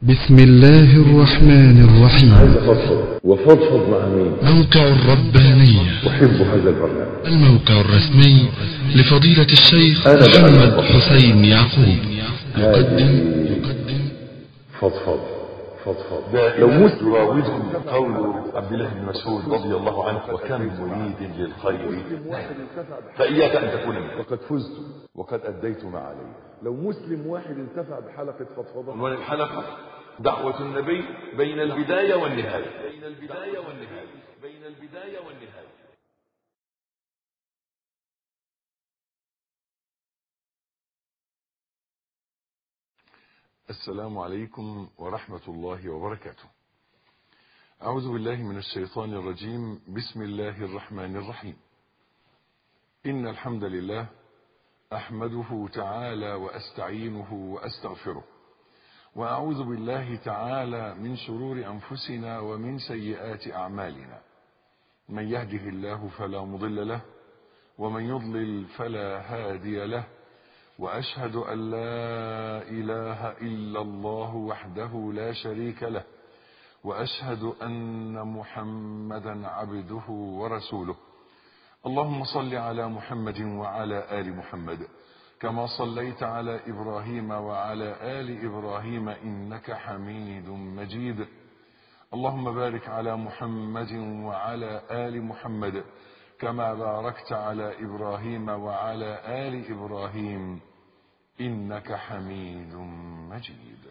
بسم الله الرحمن الرحيم. عايز افضفض وفضفض مع مين؟ موقع الربانية. احب هذا البرنامج. الموقع الرسمي لفضيلة الشيخ محمد حسين يعقوب. يقدم فضفض. لو يراودكم قول عبد الله بن مسعود رضي الله عنه: وكم مريد للخير فإياك أن تكون منه. وقد فزت وقد أديت ما علي. لو مسلم واحد انتفع بحلقة فضفضة. عنوان الحلقة: دعوة النبي بين البداية والنهاية. السلام عليكم ورحمة الله وبركاته. أعوذ بالله من الشيطان الرجيم. بسم الله الرحمن الرحيم. إن الحمد لله أحمده تعالى وأستعينه وأستغفره، وأعوذ بالله تعالى من شرور أنفسنا ومن سيئات أعمالنا. من يهده الله فلا مضل له، ومن يضلل فلا هادي له، وأشهد أن لا إله إلا الله وحده لا شريك له، وأشهد أن محمدا عبده ورسوله. اللهم صل على محمد وعلى آل محمد كما صليت على إبراهيم وعلى آل إبراهيم إنك حميد مجيد. اللهم بارك على محمد وعلى آل محمد كما باركت على إبراهيم وعلى آل إبراهيم إنك حميد مجيد.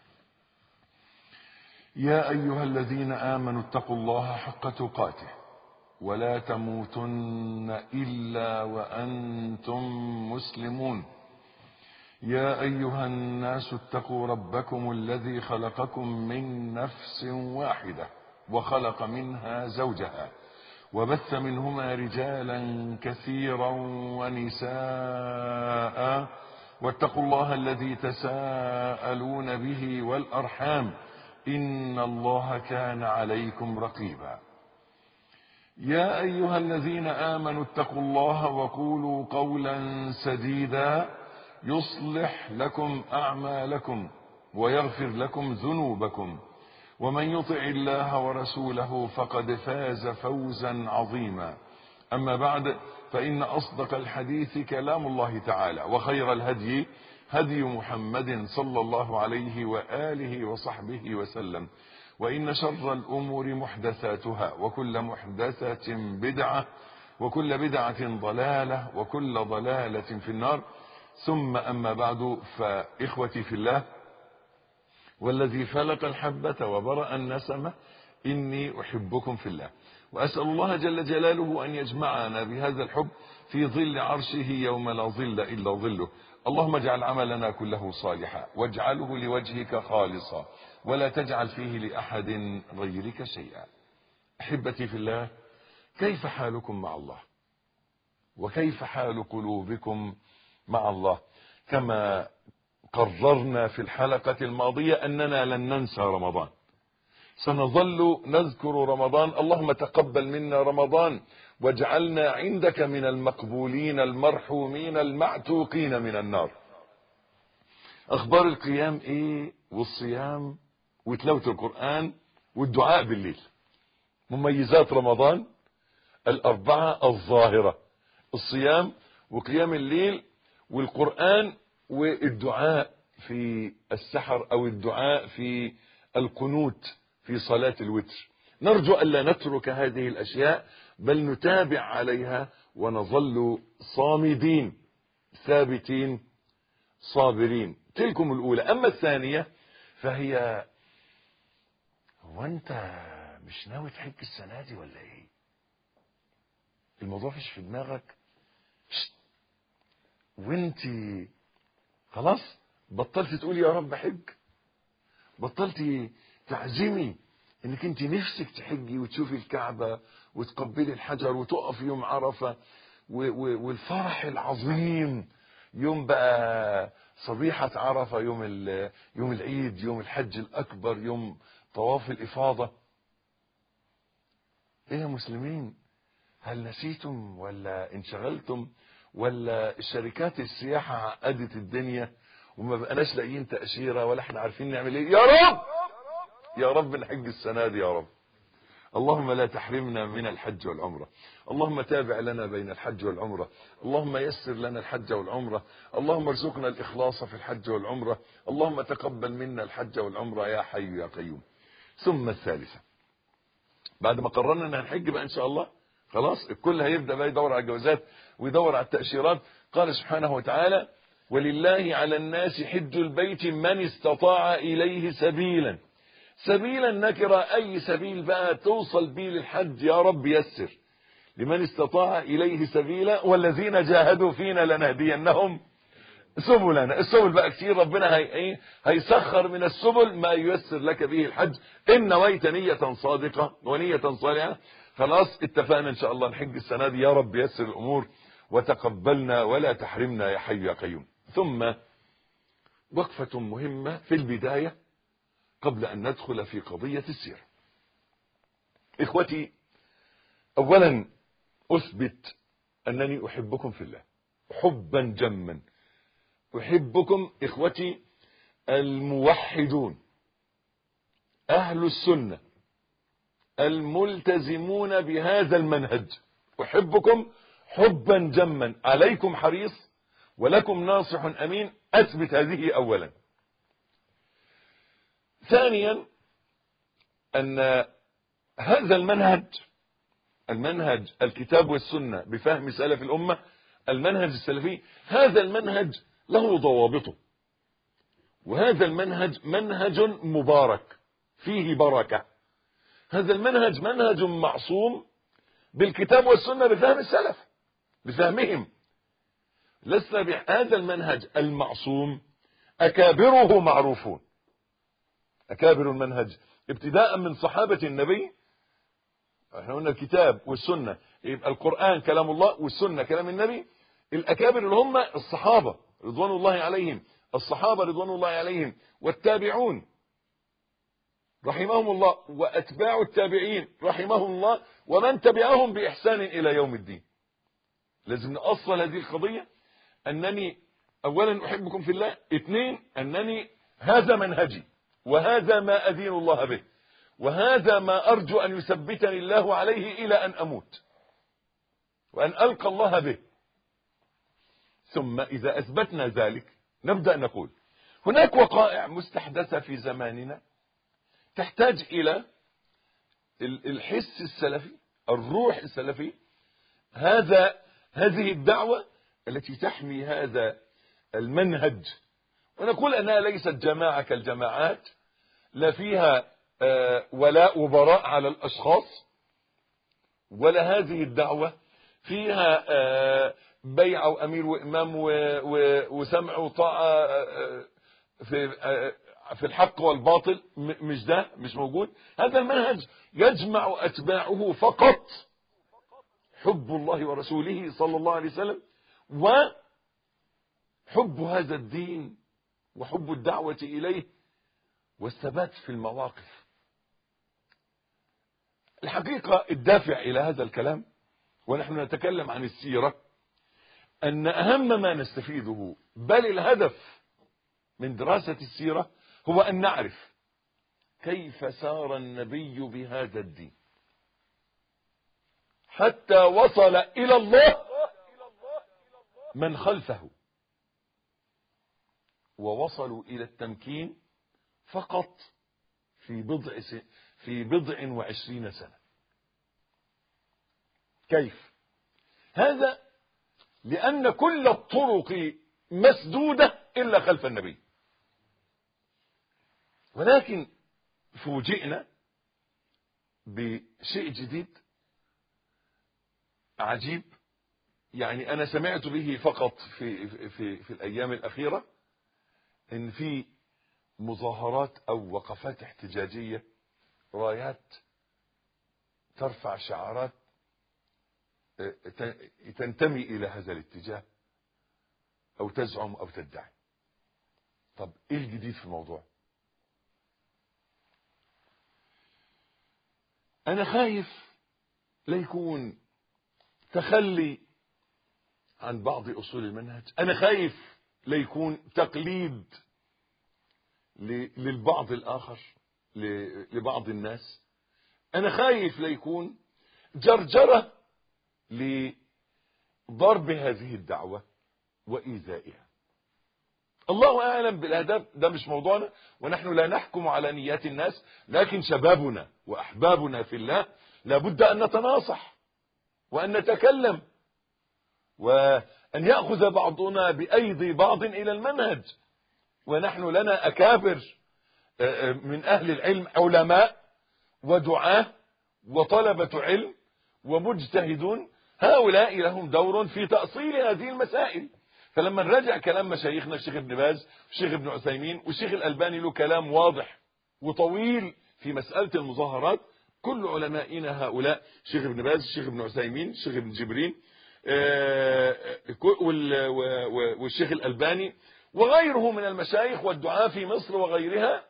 يا أيها الذين آمنوا اتقوا الله حق تقاته ولا تموتن إلا وأنتم مسلمون. يا أيها الناس اتقوا ربكم الذي خلقكم من نفس واحدة وخلق منها زوجها وبث منهما رجالا كثيرا ونساء، واتقوا الله الذي تساءلون به والأرحام إن الله كان عليكم رقيبا. يا أيها الذين آمنوا اتقوا الله وقولوا قولا سديدا يصلح لكم أعمالكم ويغفر لكم ذنوبكم، ومن يطع الله ورسوله فقد فاز فوزا عظيما. أما بعد، فإن أصدق الحديث كلام الله تعالى، وخير الهدي هدي محمد صلى الله عليه وآله وصحبه وسلم، وإن شر الأمور محدثاتها، وكل محدثة بدعة، وكل بدعة ضلالة، وكل ضلالة في النار. ثم أما بعد، فإخوتي في الله، والذي فلق الحبة وبرأ النسمة، إني أحبكم في الله، وأسأل الله جل جلاله أن يجمعنا بهذا الحب في ظل عرشه يوم لا ظل إلا ظله. اللهم اجعل عملنا كله صالحا، واجعله لوجهك خالصا، ولا تجعل فيه لأحد غيرك شيئا. أحبتي في الله، كيف حالكم مع الله؟ وكيف حال قلوبكم مع الله؟ كما قررنا في الحلقة الماضية أننا لن ننسى رمضان، سنظل نذكر رمضان. اللهم تقبل منا رمضان، واجعلنا عندك من المقبولين المرحومين المعتوقين من النار. أخبار القيام إيه؟ والصيام وتلاوة القرآن والدعاء بالليل. مميزات رمضان الأربعة الظاهرة: الصيام وقيام الليل والقرآن والدعاء في السحر، أو الدعاء في القنوت في صلاة الوتر. نرجو ألا نترك هذه الأشياء، بل نتابع عليها ونظل صامدين ثابتين صابرين. تلكم الأولى. أما الثانية فهي: هو أنت مش ناوي تحج السنة دي ولا إيه؟ الموضوع فيش في دماغك؟ وانت خلاص بطلت تقولي يا رب حج، بطلت تعزمي انك انت نفسك تحجي وتشوفي الكعبة وتقبلي الحجر وتقف يوم عرفة والفرح العظيم يوم بقى صبيحة عرفة، يوم العيد، يوم الحج الأكبر، يوم طواف الإفاضة. ايه يا مسلمين؟ هل نسيتم ولا انشغلتم، ولا شركات السياحة عقدت الدنيا، وما بقناش لاقيين تأشيرة ولا احنا عارفين نعمل ايه. يا رب يا رب نحج السنة دي يا رب. اللهم لا تحرمنا من الحج والعمرة. اللهم تابع لنا بين الحج والعمرة. اللهم يسر لنا الحج والعمرة. اللهم ارزقنا الإخلاص في الحج والعمرة. اللهم تقبل منا الحج والعمرة يا حي يا قيوم. ثم الثالثة، بعد ما قررنا ان هنحج بقى ان شاء الله، خلاص الكل هيبدأ بقى يدور على الجوازات ويدور على التأشيرات. قال سبحانه وتعالى: ولله على الناس حج البيت من استطاع إليه سبيلا. سبيلا نكرة، أي سبيل بقى توصل بيه للحج يا رب يسر. لمن استطاع إليه سبيلا والذين جاهدوا فينا لنهدينهم سبلنا. السبل بقى كتير، ربنا هيسخر من السبل ما ييسر لك به الحج إن نويت نية صادقة ونية صالحة. خلاص اتفقنا إن شاء الله نحج السنة دي. يا رب يسر الأمور وتقبلنا ولا تحرمنا يا حي يا قيوم. ثم وقفة مهمة في البداية قبل أن ندخل في قضية السيرة. إخوتي، أولا أثبت أنني أحبكم في الله حبا جما. أحبكم إخوتي الموحدون أهل السنة الملتزمون بهذا المنهج. أحبكم حبا جما. عليكم حريص ولكم ناصح أمين. أثبت هذه أولا. ثانيا أن هذا المنهج الكتاب والسنة بفهم سلف الأمة، المنهج السلفي، هذا المنهج له ضوابطه، وهذا المنهج منهج مبارك فيه بركة. هذا المنهج منهج معصوم بالكتاب والسنة بفهم السلف بفهمهم. لسنا بهذا المنهج المعصوم أكابره معروفون. أكابر المنهج ابتداء من صحابة النبي. احنا قلنا الكتاب والسنة، يبقى القرآن كلام الله والسنة كلام النبي. الأكابر اللي هم الصحابة رضوان الله عليهم، الصحابة رضوان الله عليهم، والتابعون رحمهم الله، وأتباع التابعين رحمهم الله، ومن تبعهم بإحسان إلى يوم الدين. لازم نأصل هذه القضية، أنني أولا أحبكم في الله. اثنين، أنني هذا منهجي وهذا ما أدين الله به وهذا ما أرجو أن يثبتني الله عليه إلى أن أموت وأن ألقى الله به. ثم إذا أثبتنا ذلك نبدأ نقول هناك وقائع مستحدثة في زماننا تحتاج إلى الحس السلفي، الروح السلفي، هذه الدعوة التي تحمي هذا المنهج. ونقول أنها ليست جماعة كالجماعات، لا فيها ولاء وبراء على الأشخاص، ولا هذه الدعوة فيها بيع وأمير وإمام وسمع وطاعة في الحق والباطل. مش موجود. هذا المنهج يجمع أتباعه فقط حب الله ورسوله صلى الله عليه وسلم، وحب هذا الدين، وحب الدعوة إليه، والثبات في المواقف. الحقيقة الدافع إلى هذا الكلام ونحن نتكلم عن السيرة أن أهم ما نستفيده، بل الهدف من دراسة السيرة، هو أن نعرف كيف سار النبي بهذا الدين حتى وصل إلى الله من خلفه، ووصلوا إلى التمكين فقط في بضع وعشرين سنة. كيف؟ هذا لأن كل الطرق مسدودة إلا خلف النبي. ولكن فوجئنا بشيء جديد عجيب، يعني أنا سمعت به فقط في الأيام الأخيرة، إن في مظاهرات أو وقفات احتجاجية، رايات ترفع شعارات تنتمي إلى هذا الاتجاه أو تزعم أو تدعي. طب إيه الجديد في الموضوع؟ أنا خايف لا يكون تخلي عن بعض أصول المنهج. أنا خايف ليكون تقليد للبعض الآخر، لبعض الناس. أنا خايف ليكون جرجرة لضرب هذه الدعوة وإيذائها. الله أعلم بالأهداف، ده مش موضوعنا، ونحن لا نحكم على نيات الناس، لكن شبابنا وأحبابنا في الله لابد أن نتناصح وأن نتكلم، وأن يأخذ بعضنا بأيدي بعض إلى المنهج. ونحن لنا أكابر من أهل العلم، علماء ودعاة وطلبة علم ومجتهدون، هؤلاء لهم دور في تأصيل هذه المسائل. فلما نراجع كلام مشايخنا الشيخ ابن باز والشيخ ابن عثيمين والشيخ الألباني، له كلام واضح وطويل في مسألة المظاهرات. كل علمائنا هؤلاء، الشيخ ابن باز، الشيخ ابن عثيمين، الشيخ ابن جبرين، والشيخ الألباني وغيره من المشايخ والدعاة في مصر وغيرها،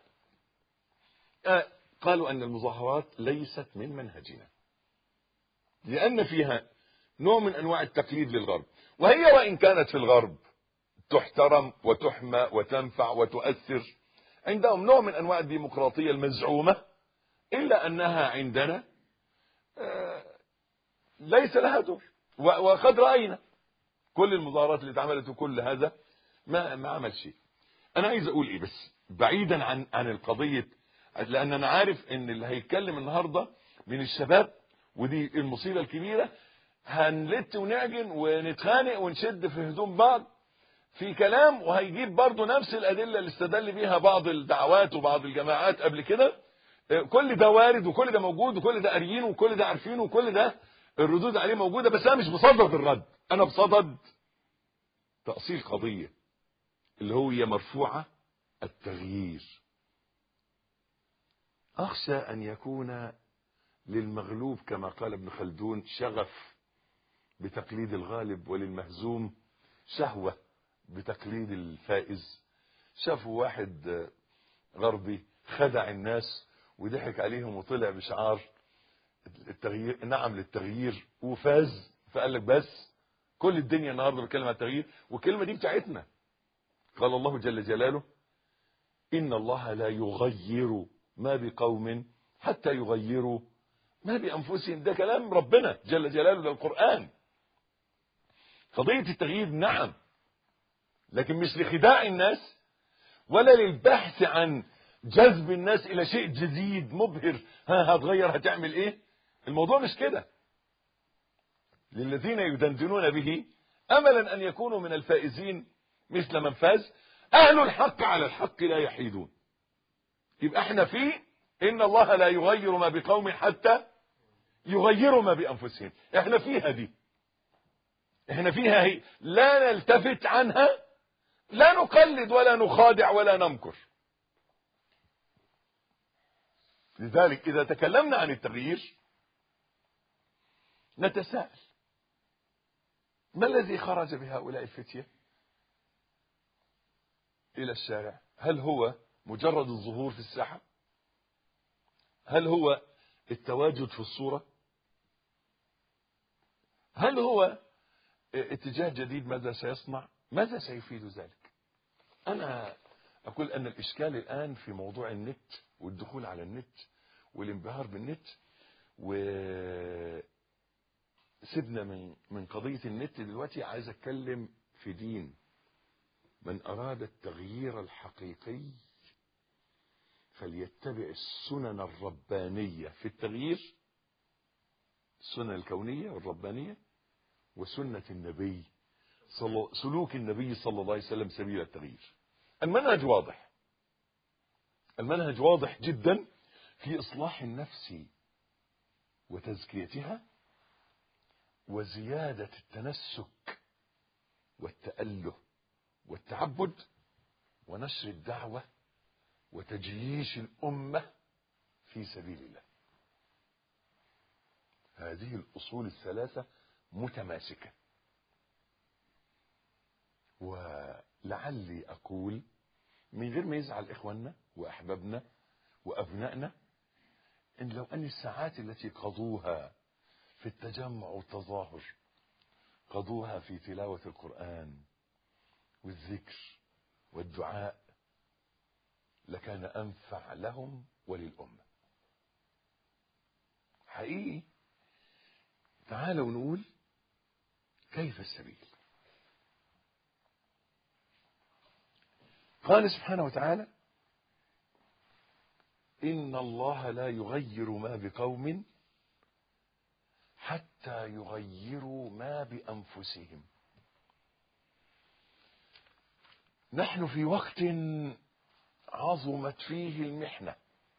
قالوا أن المظاهرات ليست من منهجنا، لأن فيها نوع من أنواع التقليد للغرب. وهي وإن كانت في الغرب تحترم وتحمى وتنفع وتؤثر، عندهم نوع من أنواع الديمقراطية المزعومة، إلا أنها عندنا ليس لها دور. وقد رأينا كل المظاهرات اللي اتعملت وكل هذا ما عمل شيء. أنا عايز أقول إيه بس بعيدا عن القضية، لأن أنا عارف إن اللي هيتكلم النهاردة من الشباب، ودي المصيبة الكبيرة، هنلت ونعجن ونتخانق ونشد في هدوم بعض في كلام، وهيجيب برضو نفس الأدلة اللي استدل بيها بعض الدعوات وبعض الجماعات قبل كده. كل ده وارد وكل ده موجود وكل ده قاريين وكل ده عارفين وكل ده الردود عليه موجودة، بس أنا مش بصدد الرد، أنا بصدد تأصيل قضية اللي هي مرفوعة التغيير. أخشى أن يكون للمغلوب كما قال ابن خلدون شغف بتقليد الغالب، وللمهزوم شهوة بتقليد الفائز. شافوا واحد غربي خدع الناس وضحك عليهم وطلع بشعار التغيير، نعم للتغيير، وفاز، فقال لك بس كل الدنيا النهارده بتكلم عن التغيير، والكلمة دي بتاعتنا. قال الله جل جلاله: إن الله لا يغير ما بقوم حتى يغيروا ما بأنفسهم. ده كلام ربنا جل جلاله، ده القرآن. قضية التغيير نعم، لكن مش لخداع الناس ولا للبحث عن جذب الناس إلى شيء جديد مبهر. هتغير، هتعمل إيه؟ الموضوع مش كده. للذين يدندنون به أملا أن يكونوا من الفائزين مثل من فاز. أهل الحق على الحق لا يحيدون. يبقى احنا في إن الله لا يغير ما بقوم حتى يغيروا ما بأنفسهم. احنا فيها دي، احنا فيها هي، لا نلتفت عنها، لا نقلد ولا نخادع ولا نمكر. لذلك إذا تكلمنا عن التغيير نتساءل: ما الذي خرج بهؤلاء الفتية إلى الشارع؟ هل هو مجرد الظهور في الساحة؟ هل هو التواجد في الصورة؟ هل هو اتجاه جديد؟ ماذا سيصنع؟ ماذا سيفيد ذلك؟ أنا أقول أن الإشكال الآن في موضوع النت والدخول على النت والانبهار بالنت. وسيبنا من قضية النت دلوقتي، عايز أتكلم في دين. من أراد التغيير الحقيقي فليتبع السنن الربانية في التغيير، السنن الكونية والربانية، وسنة النبي سلوك النبي صلى الله عليه وسلم سبيل التغيير. المنهج واضح، المنهج واضح جدا في إصلاح النفس وتزكيتها وزيادة التنسك والتأله والتعبد ونشر الدعوة وتجييش الأمة في سبيل الله. هذه الأصول الثلاثة متماسكة. ولعلي أقول من غير ما يزعل إخواننا وأحبابنا وأبنائنا، إن لو أن الساعات التي قضوها في التجمع والتظاهر قضوها في تلاوة القرآن والذكر والدعاء لكان أنفع لهم وللأمة. حقيقي تعالوا نقول كيف السبيل. قال سبحانه وتعالى: إن الله لا يغير ما بقوم حتى يغيروا ما بأنفسهم. نحن في وقت عظمت فيه المحنة،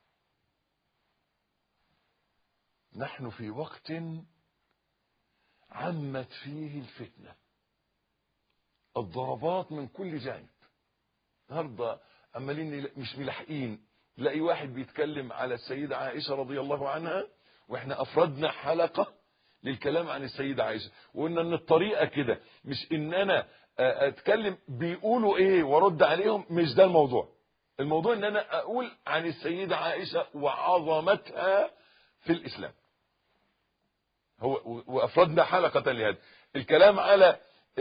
نحن في وقت عمت فيه الفتنة، الضربات من كل جانب. النهارده عمالين مش ملاحقين، تلاقي واحد بيتكلم على السيدة عائشة رضي الله عنها، واحنا افردنا حلقة للكلام عن السيدة عائشة، وقلنا ان الطريقة كده، مش ان انا اتكلم بيقولوا ايه وارد عليهم، مش ده الموضوع. الموضوع ان انا اقول عن السيدة عائشة وعظمتها في الاسلام. هو وافردنا حلقة لهذا الكلام على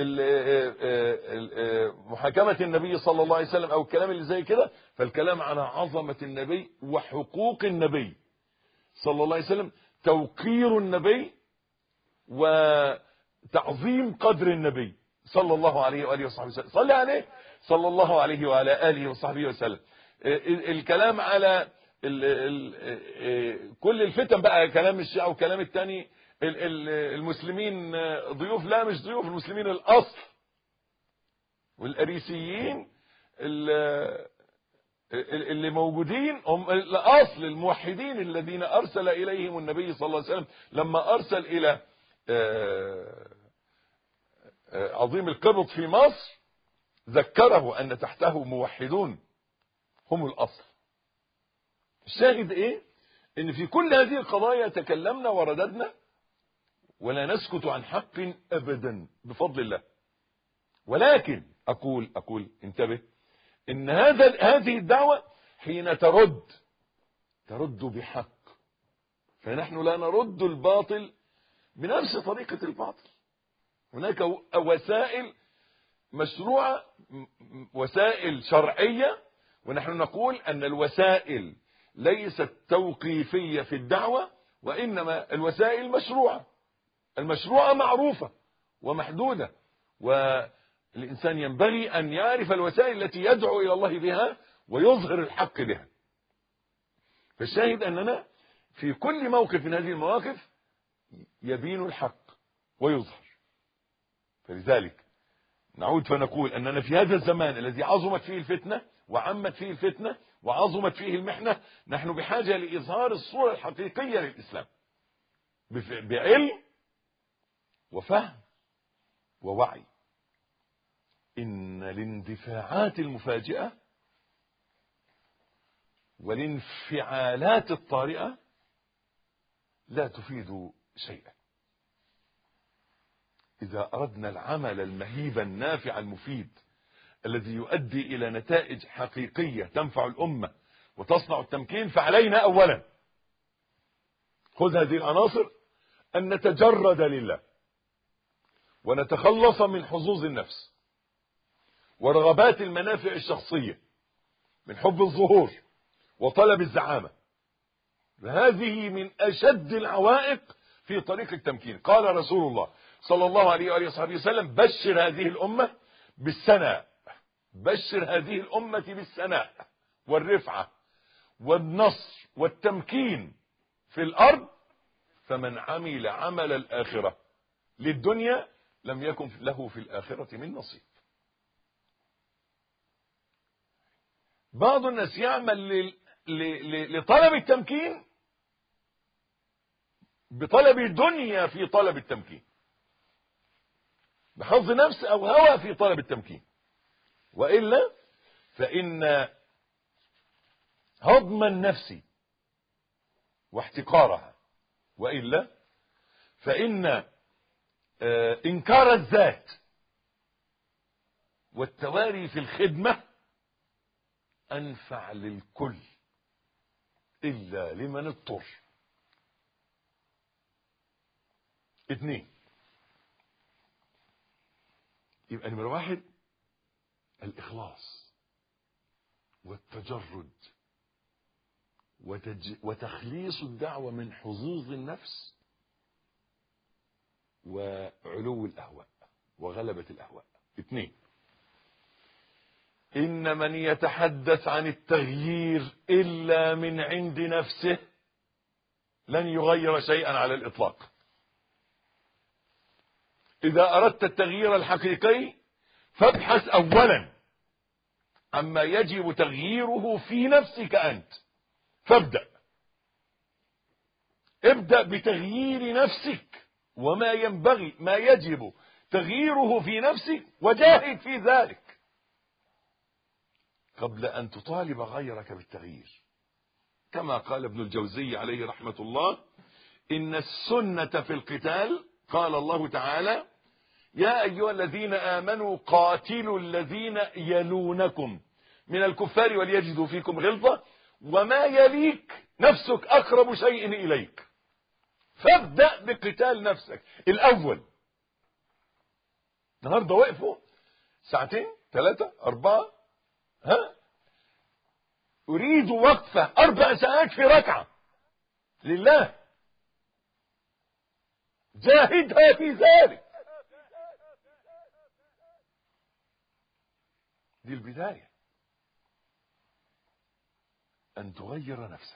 محاكمة النبي صلى الله عليه وسلم او الكلام اللي زي كده. فالكلام على عظمة النبي وحقوق النبي صلى الله عليه وسلم، توقير النبي وتعظيم قدر النبي صلى الله عليه وآله وصحبه وسلم. صلى عليه صلى الله عليه وعلى آله وصحبه وسلم. الكلام على كل الفتن بقى، كلام الشيعة وكلام التاني، المسلمين ضيوف، لا مش ضيوف، المسلمين الأصل، والأريسيين اللي موجودين هم الأصل، الموحدين الذين أرسل إليهم النبي صلى الله عليه وسلم لما أرسل إلى عظيم القبط في مصر، ذكره أن تحته موحدون هم الأصل. الشاهد إيه؟ إن في كل هذه القضايا تكلمنا ورددنا، ولا نسكت عن حق أبدا بفضل الله. ولكن أقول انتبه، إن هذه الدعوة حين ترد بحق، فنحن لا نرد الباطل بنفس طريقة الباطل. هناك وسائل مشروعة، وسائل شرعية، ونحن نقول أن الوسائل ليست توقيفية في الدعوة، وإنما الوسائل مشروعة، المشروعة معروفة ومحدودة، والإنسان ينبغي أن يعرف الوسائل التي يدعو إلى الله بها ويظهر الحق بها. فالشاهد أننا في كل موقف من هذه المواقف يبين الحق ويظهر. فلذلك نعود فنقول أننا في هذا الزمان الذي عظمت فيه الفتنة وعمت فيه الفتنة وعظمت فيه المحنة، نحن بحاجة لإظهار الصورة الحقيقية للإسلام بعلم وفهم ووعي. إن الاندفاعات المفاجئة والانفعالات الطارئة لا تفيد شيئا. إذا أردنا العمل المهيب النافع المفيد الذي يؤدي إلى نتائج حقيقية تنفع الأمة وتصنع التمكين، فعلينا أولا خذ هذه العناصر: أن نتجرد لله، ونتخلص من حظوظ النفس ورغبات المنافع الشخصية، من حب الظهور وطلب الزعامة. هذه من أشد العوائق في طريق التمكين. قال رسول الله صلى الله عليه وآله وصحبه وسلم: بشر هذه الأمة بالسناء، بشر هذه الأمة بالسناء والرفعة والنصر والتمكين في الأرض، فمن عمل عمل الآخرة للدنيا لم يكن له في الآخرة من نصيب. بعض الناس يعمل لطلب التمكين بطلب الدنيا في طلب التمكين، بحظ نفس أو هوى في طلب التمكين، وإلا فإن هضم النفس واحتقارها، وإلا فإن إنكار الذات والتواري في الخدمة أنفع للكل إلا لمن اضطر. 2، يبقى نمرة 1 الإخلاص والتجرد وتخليص الدعوة من حظوظ النفس وعلو الأهواء وغلبة الأهواء. 2، إن من يتحدث عن التغيير إلا من عند نفسه لن يغير شيئا على الإطلاق. إذا أردت التغيير الحقيقي فابحث أولا عما يجب تغييره في نفسك أنت، ابدأ بتغيير نفسك وما ينبغي ما يجب تغييره في نفسك وجاهد في ذلك قبل أن تطالب غيرك بالتغيير. كما قال ابن الجوزي عليه رحمة الله: إن السنة في القتال، قال الله تعالى: يا أيها الذين آمنوا قاتلوا الذين يلونكم من الكفار وليجدوا فيكم غلظة وما يليك نفسك أقرب شيء إليك. فابدأ بقتال نفسك الأول. النهارده وقفوا 2 3 4 أريد وقفة 4 ساعات في ركعة لله، جاهدها في ذلك. دي البداية، أن تغير نفسك.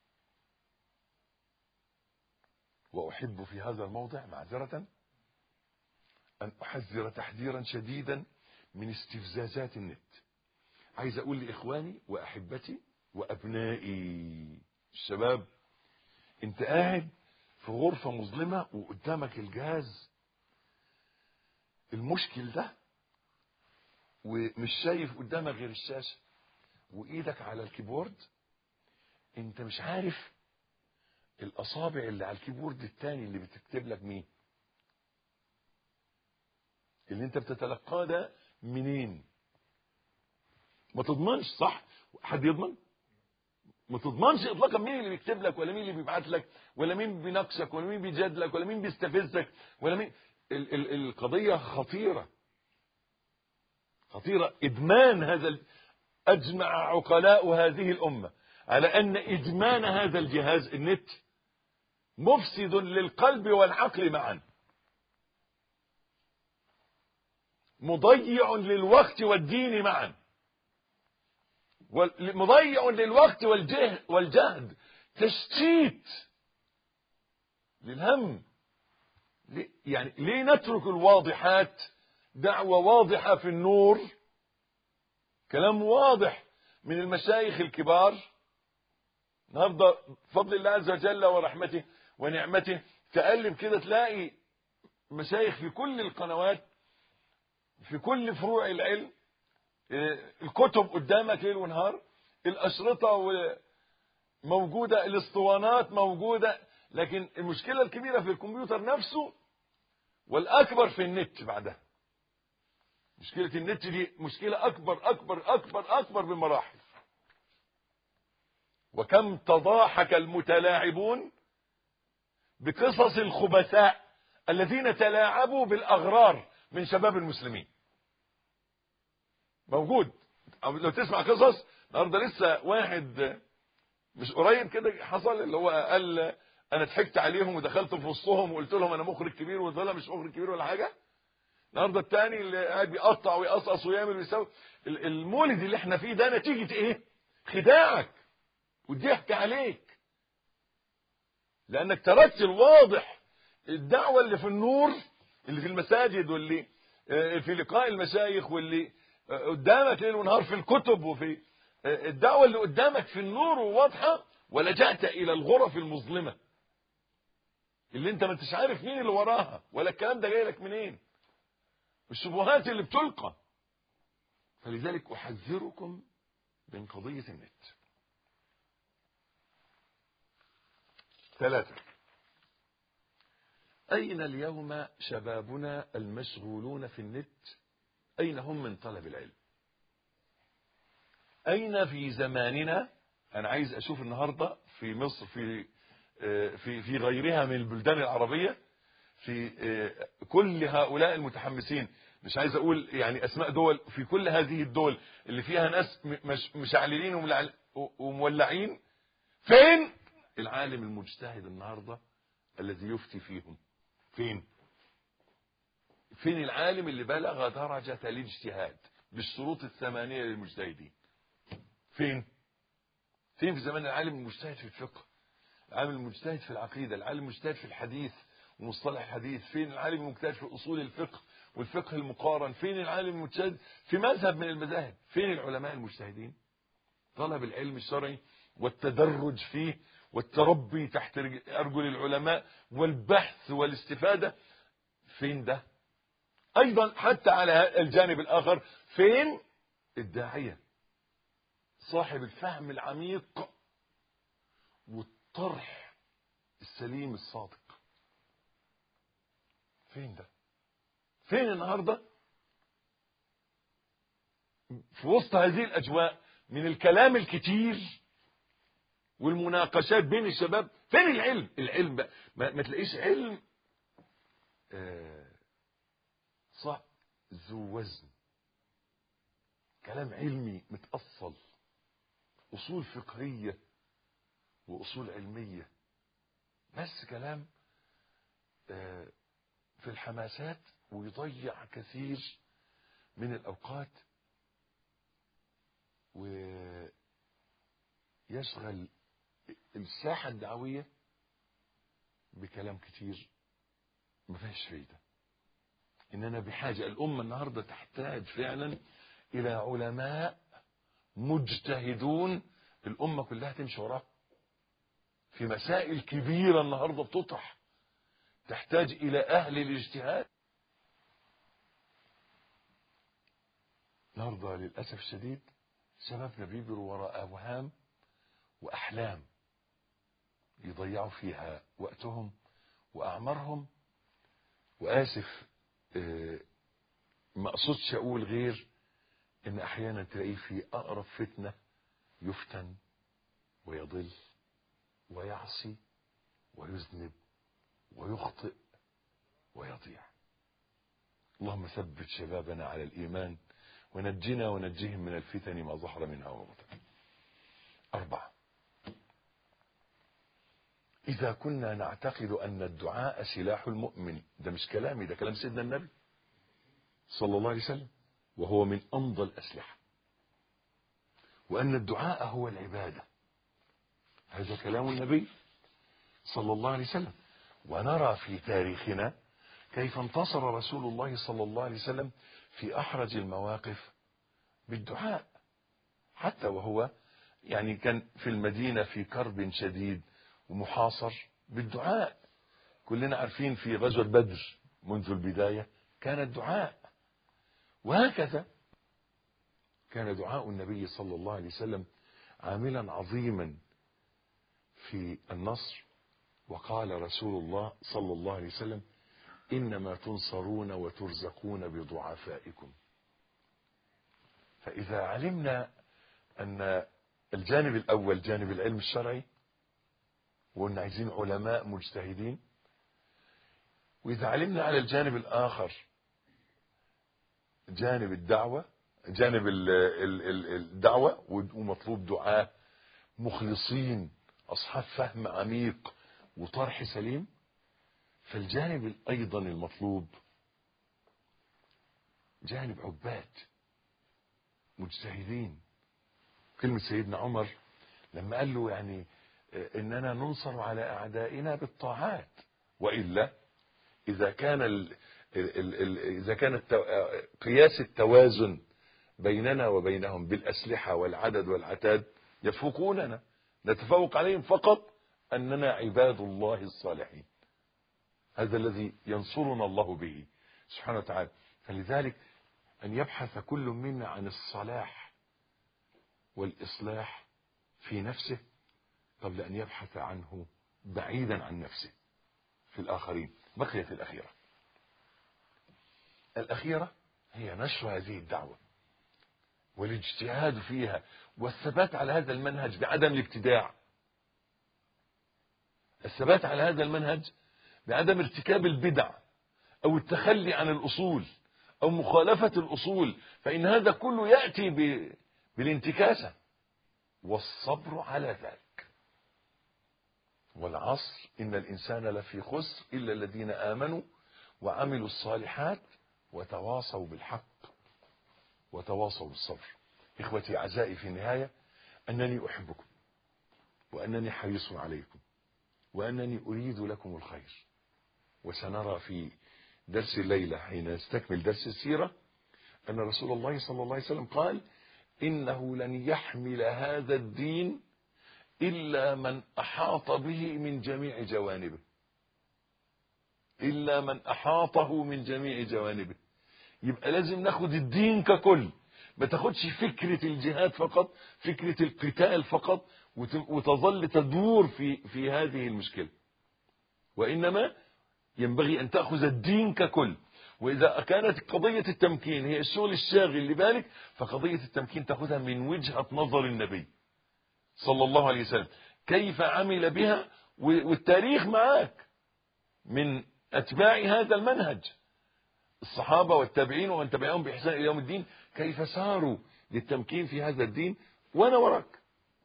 وأحب في هذا الموضع معذرة أن أحذر تحذيرا شديدا من استفزازات النت. عايز أقول لإخواني وأحبتي وأبنائي الشباب: أنت قاعد في غرفة مظلمة وقدامك الجهاز المشكل ده ومش شايف قدامك غير الشاشة وإيدك على الكيبورد، أنت مش عارف الأصابع اللي على الكيبورد التاني اللي بتكتب لك مين، اللي أنت بتتلقاه ده منين. ما تضمنش، صح؟ حد يضمن؟ ما تضمنش اطلاقا مين اللي بيكتب لك ولا مين اللي بيبعت لك ولا مين بيناقشك ولا مين بيجادلك ولا مين بيستفزك ولا مين. القضية خطيرة خطيرة. إدمان هذا أجمع عقلاء هذه الأمة على أن إدمان هذا الجهاز النت مفسد للقلب والعقل معا، مضيع للوقت والدين معا، مضيع للوقت والجهد، تشتيت للهم. يعني ليه نترك الواضحات؟ دعوة واضحة في النور، كلام واضح من المشايخ الكبار. النهارده بفضل الله عز وجل ورحمته ونعمته تقلب كده تلاقي مشايخ في كل القنوات في كل فروع العلم، الكتب قدامك ليل ونهار، الأشرطة موجودة، الاسطوانات موجودة. لكن المشكلة الكبيرة في الكمبيوتر نفسه والأكبر في النت بعدها. مشكلة النت دي مشكلة أكبر أكبر أكبر أكبر بمراحل. وكم تضاحك المتلاعبون بقصص الخبثاء الذين تلاعبوا بالأغرار من شباب المسلمين. موجود. لو تسمع قصص النهارده، لسه واحد مش قريب كده حصل اللي هو قال انا ضحكت عليهم ودخلت في وسطهم وقلت لهم انا مخرج كبير وطلع مش مخرج كبير ولا حاجه. النهارده الثاني اللي قاعد بيقطع ويقصقص ويعمل ويسوي. المولد اللي احنا فيه ده نتيجه ايه؟ خداعك والضحك عليك، لانك تركت الواضح، الدعوه اللي في النور اللي في المساجد واللي في لقاء المشايخ واللي قدامك ليل ونهار في الكتب وفي الدعوة اللي قدامك في النور وواضحة، ولجأت إلى الغرف المظلمة اللي انت ما انتش عارف مين اللي وراها ولا الكلام ده جاي لك منين، الشبهات اللي بتلقى. فلذلك أحذركم من قضية النت. 3. أين اليوم شبابنا المشغولون في النت؟ أين هم من طلب العلم؟ أين في زماننا؟ أنا عايز أشوف النهاردة في مصر في غيرها من البلدان العربية في كل هؤلاء المتحمسين، مش عايز اقول يعني اسماء دول، في كل هذه الدول اللي فيها ناس مشعللين ومولعين، فين العالم المجتهد النهارده الذي يفتي فيهم؟ فين العالم اللي بلغ درجة الاجتهاد بالشروط الثمانية للمجتهدين؟ فين في زمان العالم المجتهد في الفقه، العالم المجتهد في العقيدة، العالم المجتهد في الحديث ومصطلح الحديث؟ فين العالم المجتهد في أصول الفقه والفقه المقارن؟ فين العالم المجتهد في مذهب من المذاهب؟ فين العلماء المجتهدين؟ طلب العلم الشرعي والتدرج فيه والتربي تحت أرجل العلماء والبحث والاستفادة، فين ده؟ أيضا حتى على الجانب الآخر، فين الداعية صاحب الفهم العميق والطرح السليم الصادق؟ فين ده؟ فين النهارده في وسط هذه الأجواء من الكلام الكتير والمناقشات بين الشباب؟ فين العلم بقى؟ ما تلاقيش علم صح ذو وزن، كلام علمي متأصل، أصول فقهية وأصول علمية، بس كلام في الحماسات، ويضيع كثير من الأوقات ويشغل الساحة الدعوية بكلام كتير ما فيهاش فايدة. إننا بحاجة، الأمة النهاردة تحتاج فعلا إلى علماء مجتهدون الأمة كلها تمشي وراه في مسائل كبيرة النهاردة بتطرح، تحتاج إلى أهل الاجتهاد. النهاردة للأسف الشديد شبابنا بيجروا وراء أوهام وأحلام يضيعوا فيها وقتهم وأعمارهم. وآسف ما أقصدش أقول غير إن أحيانا تلاقيه في أقرب فتنة يفتن ويضل ويعصي ويذنب ويخطئ ويضيع. اللهم ثبت شبابنا على الإيمان ونجنا ونجهم من الفتن ما ظهر منها وما بطن. 4، إذا كنا نعتقد أن الدعاء سلاح المؤمن، ده مش كلامي، ده كلام سيدنا النبي صلى الله عليه وسلم، وهو من أمضى الأسلحة، وأن الدعاء هو العبادة، هذا كلام النبي صلى الله عليه وسلم. ونرى في تاريخنا كيف انتصر رسول الله صلى الله عليه وسلم في أحرج المواقف بالدعاء، حتى وهو يعني كان في المدينة في كرب شديد ومحاصر، بالدعاء. كلنا عارفين في غزوة بدر منذ البداية كان الدعاء، وهكذا كان دعاء النبي صلى الله عليه وسلم عاملا عظيما في النصر. وقال رسول الله صلى الله عليه وسلم: إنما تنصرون وترزقون بضعفائكم. فإذا علمنا أن الجانب الأول جانب العلم الشرعي، وأن عايزين علماء مجتهدين، وإذا علمنا على الجانب الآخر جانب الدعوة، جانب الدعوة ومطلوب دعاء مخلصين أصحاب فهم عميق وطرح سليم، فالجانب أيضا المطلوب جانب عباد مجتهدين. كلمة سيدنا عمر لما قال له يعني إننا ننصر على أعدائنا بالطاعات، وإلا إذا كان قياس التوازن بيننا وبينهم بالأسلحة والعدد والعتاد يفوقوننا، نتفوق عليهم فقط أننا عباد الله الصالحين، هذا الذي ينصرنا الله به سبحانه وتعالى. فلذلك أن يبحث كل منا عن الصلاح والإصلاح في نفسه قبل أن يبحث عنه بعيدا عن نفسه في الآخرين. بقيت الأخيرة هي نشر هذه الدعوة والاجتهاد فيها والثبات على هذا المنهج بعدم الابتداع، الثبات على هذا المنهج بعدم ارتكاب البدع أو التخلي عن الأصول أو مخالفة الأصول، فإن هذا كله يأتي بالانتكاسة، والصبر على ذلك. والعصر إن الإنسان لفي خسر إلا الذين آمنوا وعملوا الصالحات وتواصوا بالحق وتواصوا بالصبر. إخوتي أعزائي، في النهاية أنني أحبكم، وأنني حريص عليكم، وأنني أريد لكم الخير. وسنرى في درس الليلة حين نستكمل درس السيرة أن رسول الله صلى الله عليه وسلم قال: إنه لن يحمل هذا الدين إلا من أحاط به من جميع جوانبه، إلا من أحاطه من جميع جوانبه. يبقى لازم ناخد الدين ككل، ما تاخدش فكرة الجهاد فقط، فكرة القتال فقط، وتظل تدور في هذه المشكلة، وإنما ينبغي أن تأخذ الدين ككل. وإذا كانت قضية التمكين هي الشغل الشاغل لذلك، فقضية التمكين تأخذها من وجهة نظر النبي صلى الله عليه وسلم، كيف عمل بها، والتاريخ معاك من أتباع هذا المنهج، الصحابة والتابعين ومن تبعهم بإحسان إلى يوم الدين، كيف ساروا للتمكين في هذا الدين. وأنا وراك،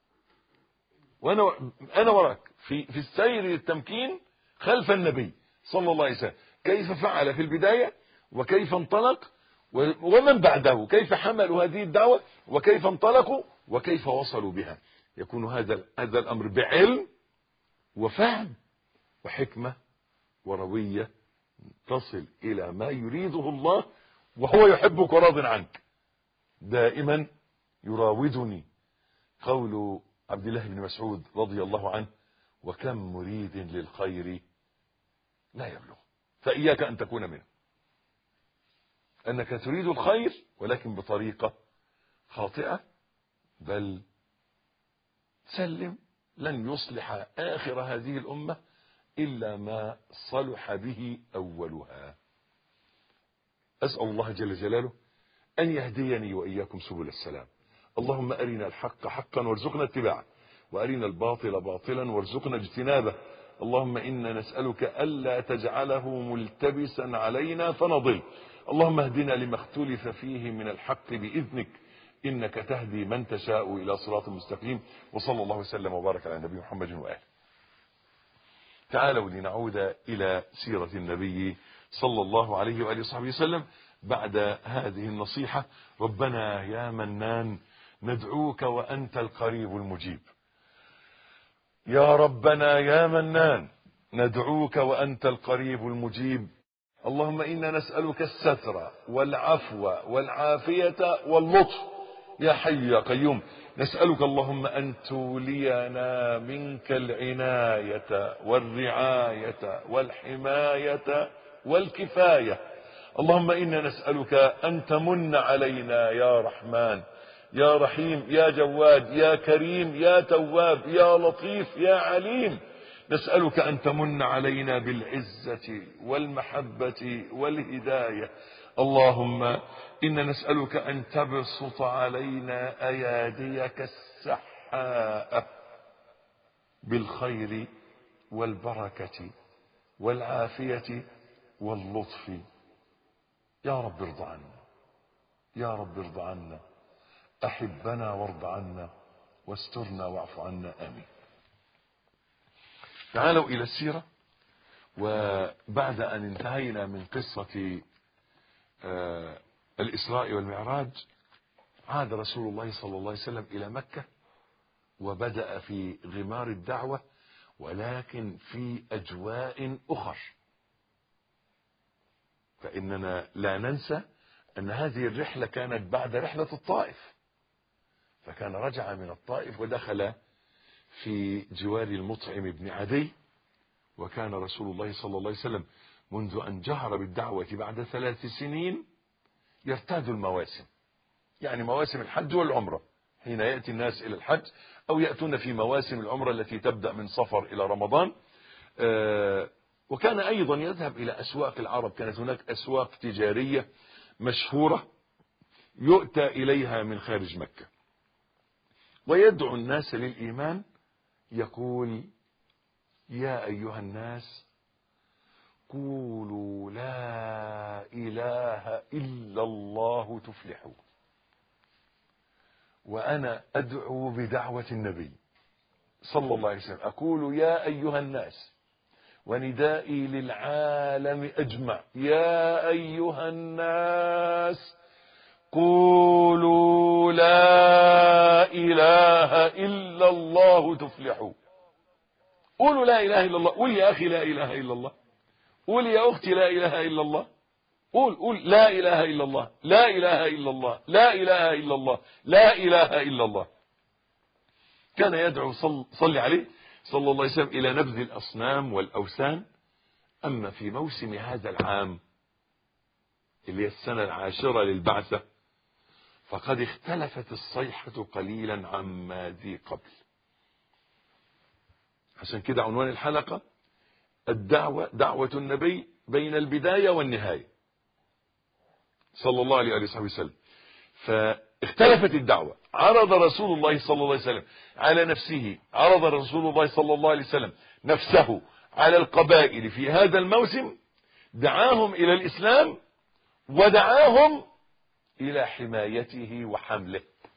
أنا وراك في السير للتمكين خلف النبي صلى الله عليه وسلم، كيف فعل في البداية، وكيف انطلق، ومن بعده كيف حملوا هذه الدعوة، وكيف انطلقوا، وكيف وصلوا بها. يكون هذا الأمر بعلم وفهم وحكمة وروية، تصل إلى ما يريده الله وهو يحبك وراض عنك. دائما يراودني قول عبد الله بن مسعود رضي الله عنه: وكم مريد للخير لا يبلغ. فإياك أن تكون منه، أنك تريد الخير ولكن بطريقة خاطئة، بل سلم، لن يصلح آخر هذه الأمة إلا ما صلح به أولها. أسأل الله جل جلاله أن يهديني وإياكم سبل السلام. اللهم أرنا الحق حقا وارزقنا اتباعه، وأرنا الباطل باطلا وارزقنا اجتنابه. اللهم إنا نسألك ألا تجعله ملتبسا علينا فنضل. اللهم اهدنا لما اختلف فيه من الحق بإذنك، إنك تهدي من تشاء إلى صراط مستقيم. وصلى الله وسلم وبارك على النبي محمد وآله. تعالوا لنعود إلى سيرة النبي صلى الله عليه وآله وصحبه وسلم بعد هذه النصيحة. ربنا يا منان ندعوك وأنت القريب المجيب. يا ربنا يا منان ندعوك وأنت القريب المجيب. اللهم إنا نسألك الستر والعفو والعافية واللطف يا حي يا قيوم. نسألك اللهم أن تولينا منك العناية والرعاية والحماية والكفاية. اللهم إنا نسألك أن تمن علينا يا رحمن يا رحيم يا جواد يا كريم يا تواب يا لطيف يا عليم. نسألك أن تمن علينا بالعزة والمحبة والهداية. اللهم إنا نسألك أن تبسط علينا أياديك السحاء بالخير والبركة والعافية واللطف. يا رب ارض عنا، يا رب ارض عنا، أحبنا وارض عنا، واسترنا واعف عنا، آمين. تعالوا إلى السيرة. وبعد أن انتهينا من قصة الإسراء والمعراج، عاد رسول الله صلى الله عليه وسلم إلى مكة وبدأ في غمار الدعوة، ولكن في أجواء أخر. فإننا لا ننسى أن هذه الرحلة كانت بعد رحلة الطائف، فكان رجع من الطائف ودخل في جوار المطعم بن عدي. وكان رسول الله صلى الله عليه وسلم منذ أن جهر بالدعوة بعد 3 سنين يرتاد المواسم، يعني مواسم الحج والعمرة، حين يأتي الناس إلى الحج أو يأتون في مواسم العمرة التي تبدأ من صفر إلى رمضان. وكان أيضا يذهب إلى أسواق العرب، كانت هناك أسواق تجارية مشهورة يؤتى إليها من خارج مكة، ويدعو الناس للإيمان. يقول: يا أيها الناس قولوا لا إله إلا الله تفلحوا. وأنا أدعو بدعوة النبي صلى الله عليه وسلم، أقول يا أيها الناس، وندائي للعالم أجمع، يا أيها الناس قولوا لا إله إلا الله تفلحوا. قولوا لا إله إلا الله. قول يا أخي لا إله إلا الله، قول يا أختي لا إله إلا الله، قول لا إله إلا الله، لا إله إلا الله، لا إله إلا الله، لا إله إلا الله. كان يدعو صلى عليه صلى الله عليه وسلم إلى نبذ الأصنام والأوثان. أما في موسم هذا العام اللي هي السنة 10 للبعثة، فقد اختلفت الصيحة قليلا عما ذي قبل. عشان كده عنوان الحلقة الدعوة، دعوة النبي بين البداية والنهاية صلى الله عليه وصحبه وسلم. فاختلفت الدعوة. عرض رسول الله صلى الله عليه وسلم على نفسه، عرض رسول الله صلى الله عليه وسلم نفسه على القبائل في هذا الموسم، دعاهم إلى الإسلام ودعاهم إلى حمايته وحمله.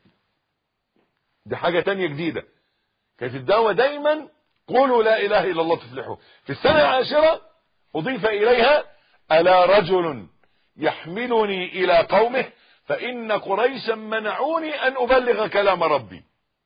دي حاجة تانية جديدة. كانت الدعوة دايما قولوا لا إله إلا الله تفلحوا. في السنة 10 أضيف إليها ألا رجل يحملني إلى قومه فإن قريشا منعوني أن أبلغ كلام ربي.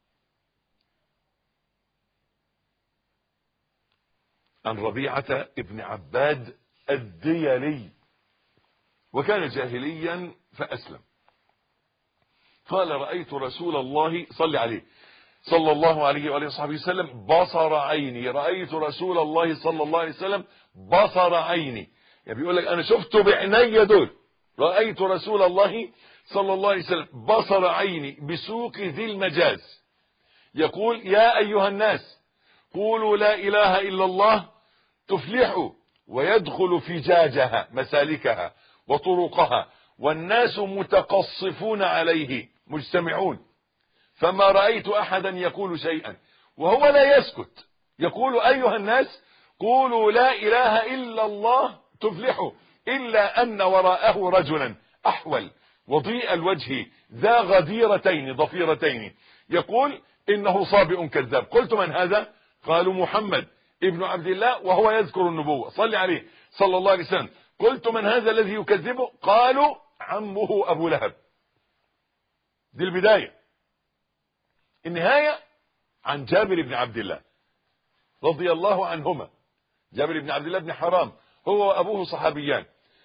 عن ربيعة ابن عباد الديلي، وكان جاهليا فأسلم. قال رأيت رسول الله صلى عليه صلى الله عليه وآله وصحبه وسلم بصر عيني. رأيت رسول الله صلى الله عليه وسلم بصر عيني، يعني بيقول لك أنا شفته بعيني دول. رأيت رسول الله صلى الله عليه وسلم بصر عيني بسوق ذي المجاز يقول يا أيها الناس قولوا لا إله إلا الله تفلحوا، ويدخل فجاجها مسالكها وطرقها، والناس متقصفون عليه مجتمعون، فما رأيت أحدا يقول شيئا وهو لا يسكت، يقول أيها الناس قولوا لا إله إلا الله تفلحوا، إلا أن وراءه رجلا أحول وضيء الوجه ذا غديرتين ضفيرتين يقول إنه صابئ كذاب. قلت من هذا؟ قالوا محمد ابن عبد الله وهو يذكر النبوة صلى عليه صلى الله عليه وسلم. قلت من هذا الذي يكذبه؟ قالوا عمه أبو لهب. دي البداية. النهاية عن جابر بن عبد الله رضي الله عنهما. جابر بن عبد الله بن حرام هو وأبوه صحابيان.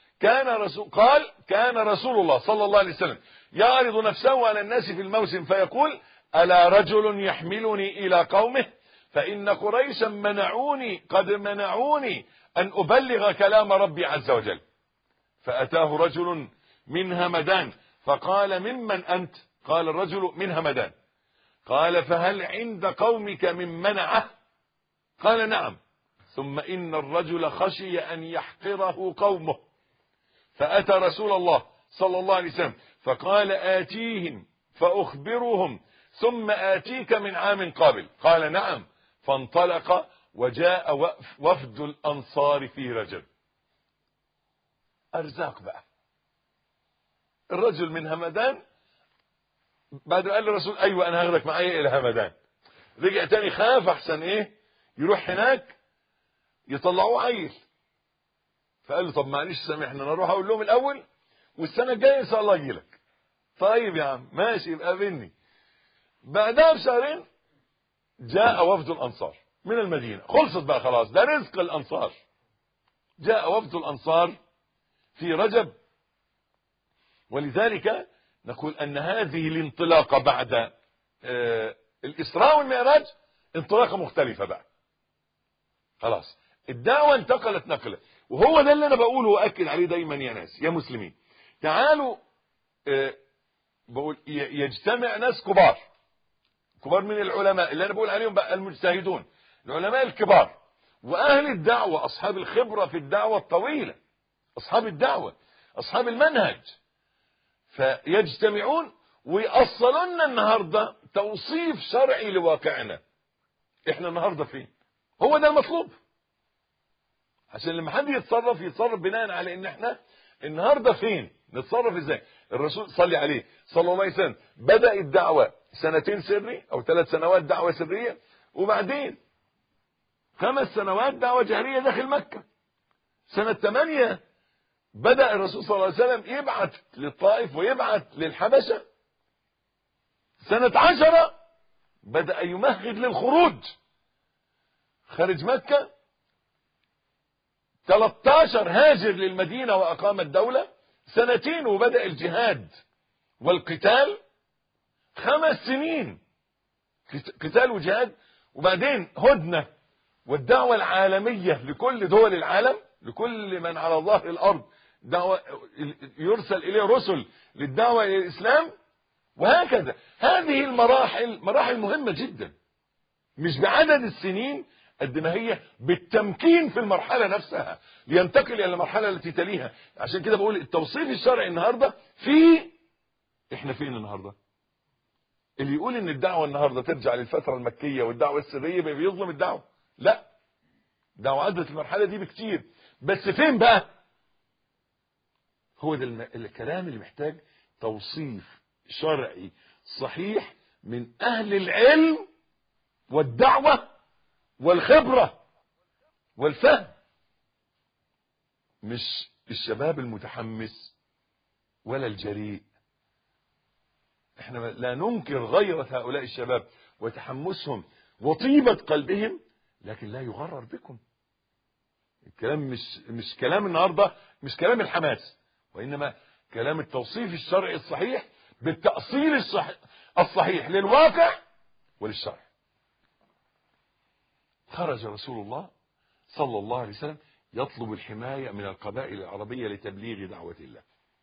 كان رسول الله صلى الله عليه وسلم يعرض نفسه على الناس في الموسم فيقول ألا رجل يحملني إلى قومه فإن قريشا قد منعوني أن أبلغ كلام ربي عز وجل. فأتاه رجل من همدان فقال ممن أنت؟ قال الرجل من همدان. قال فهل عند قومك من منعه؟ قال نعم. ثم إن الرجل خشي أن يحقره قومه فأتى رسول الله صلى الله عليه وسلم فقال آتيهم فأخبرهم ثم آتيك من عام قابل. قال نعم. فانطلق وجاء وفد الأنصار في رجب. أرزاق بقى. الرجل من همدان بعد قال للرسول أيوة أنا هاخدك معايا إلى همدان. رجع تاني خاف أحسن إيه يروح هناك يطلعوه عيل. فقال له طب معلش سامحنا نروح أقول لهم الأول والسنة الجاية إن شاء الله أجيلك. طيب يا عم ماشي يبقى قابلني. بعدها بشهرين جاء وفد الأنصار من المدينة. خلصت بقى خلاص ده رزق الأنصار. جاء وفد الأنصار في رجب. ولذلك نقول أن هذه الانطلاقة بعد الإسراء والمعراج انطلاقة مختلفة بقى. خلاص الدعوة انتقلت نقلة. وهو ده اللي أنا بقوله وأكد عليه دايما يا ناس يا مسلمين. تعالوا بقول يجتمع ناس كبار من العلماء اللي أنا بقول عليهم بقى المجتهدون، العلماء الكبار وأهل الدعوة أصحاب الخبرة في الدعوة الطويلة، أصحاب الدعوة أصحاب المنهج، فيجتمعون ويأصلوا لنا النهاردة توصيف شرعي لواقعنا. احنا النهاردة فين؟ هو ده المطلوب. عشان لما حد يتصرف بناء على ان احنا النهارده فين، نتصرف ازاي. الرسول صلى عليه صلى الله عليه وسلم بدأ الدعوة 2 سري او 3 سنوات دعوة سرية، وبعدين 5 سنوات دعوة جهرية داخل مكة. سنة 8 بدأ الرسول صلى الله عليه وسلم يبعث للطائف ويبعث للحبشة. سنة 10 بدأ يمهد للخروج، خارج مكة. 13 هاجر للمدينة وأقام الدولة. 2 سنين وبدأ الجهاد والقتال. 5 سنين قتال وجهاد، وبعدين هدنة والدعوة العالمية لكل دول العالم، لكل من على ظهر الأرض دعوة يرسل إليه رسل للدعوة إلى الإسلام. وهكذا هذه المراحل مراحل مهمة جدا، مش بعدد السنين قد ما هي بالتمكين في المرحلة نفسها لينتقل إلى المرحلة التي تليها. عشان كده بقول التوصيف الشرعي النهاردة احنا فين النهاردة؟ اللي يقول ان الدعوة النهاردة ترجع للفترة المكية والدعوة السرية بيظلم الدعوة. لا، دعوة عدت المرحلة دي بكتير، بس فين بقى؟ هو ده الكلام اللي محتاج توصيف شرعي صحيح من اهل العلم والدعوة والخبرة والفهم، مش الشباب المتحمس ولا الجريء. احنا لا ننكر غيرة هؤلاء الشباب وتحمسهم وطيبة قلبهم، لكن لا يغرر بكم. الكلام مش كلام النهاردة، مش كلام الحماس، وإنما كلام التوصيف الشرعي الصحيح بالتأصيل الصحيح للواقع وللشرع. خرج رسول الله صلى الله عليه وسلم يطلب الحماية من القبائل العربية لتبليغ دعوة الله.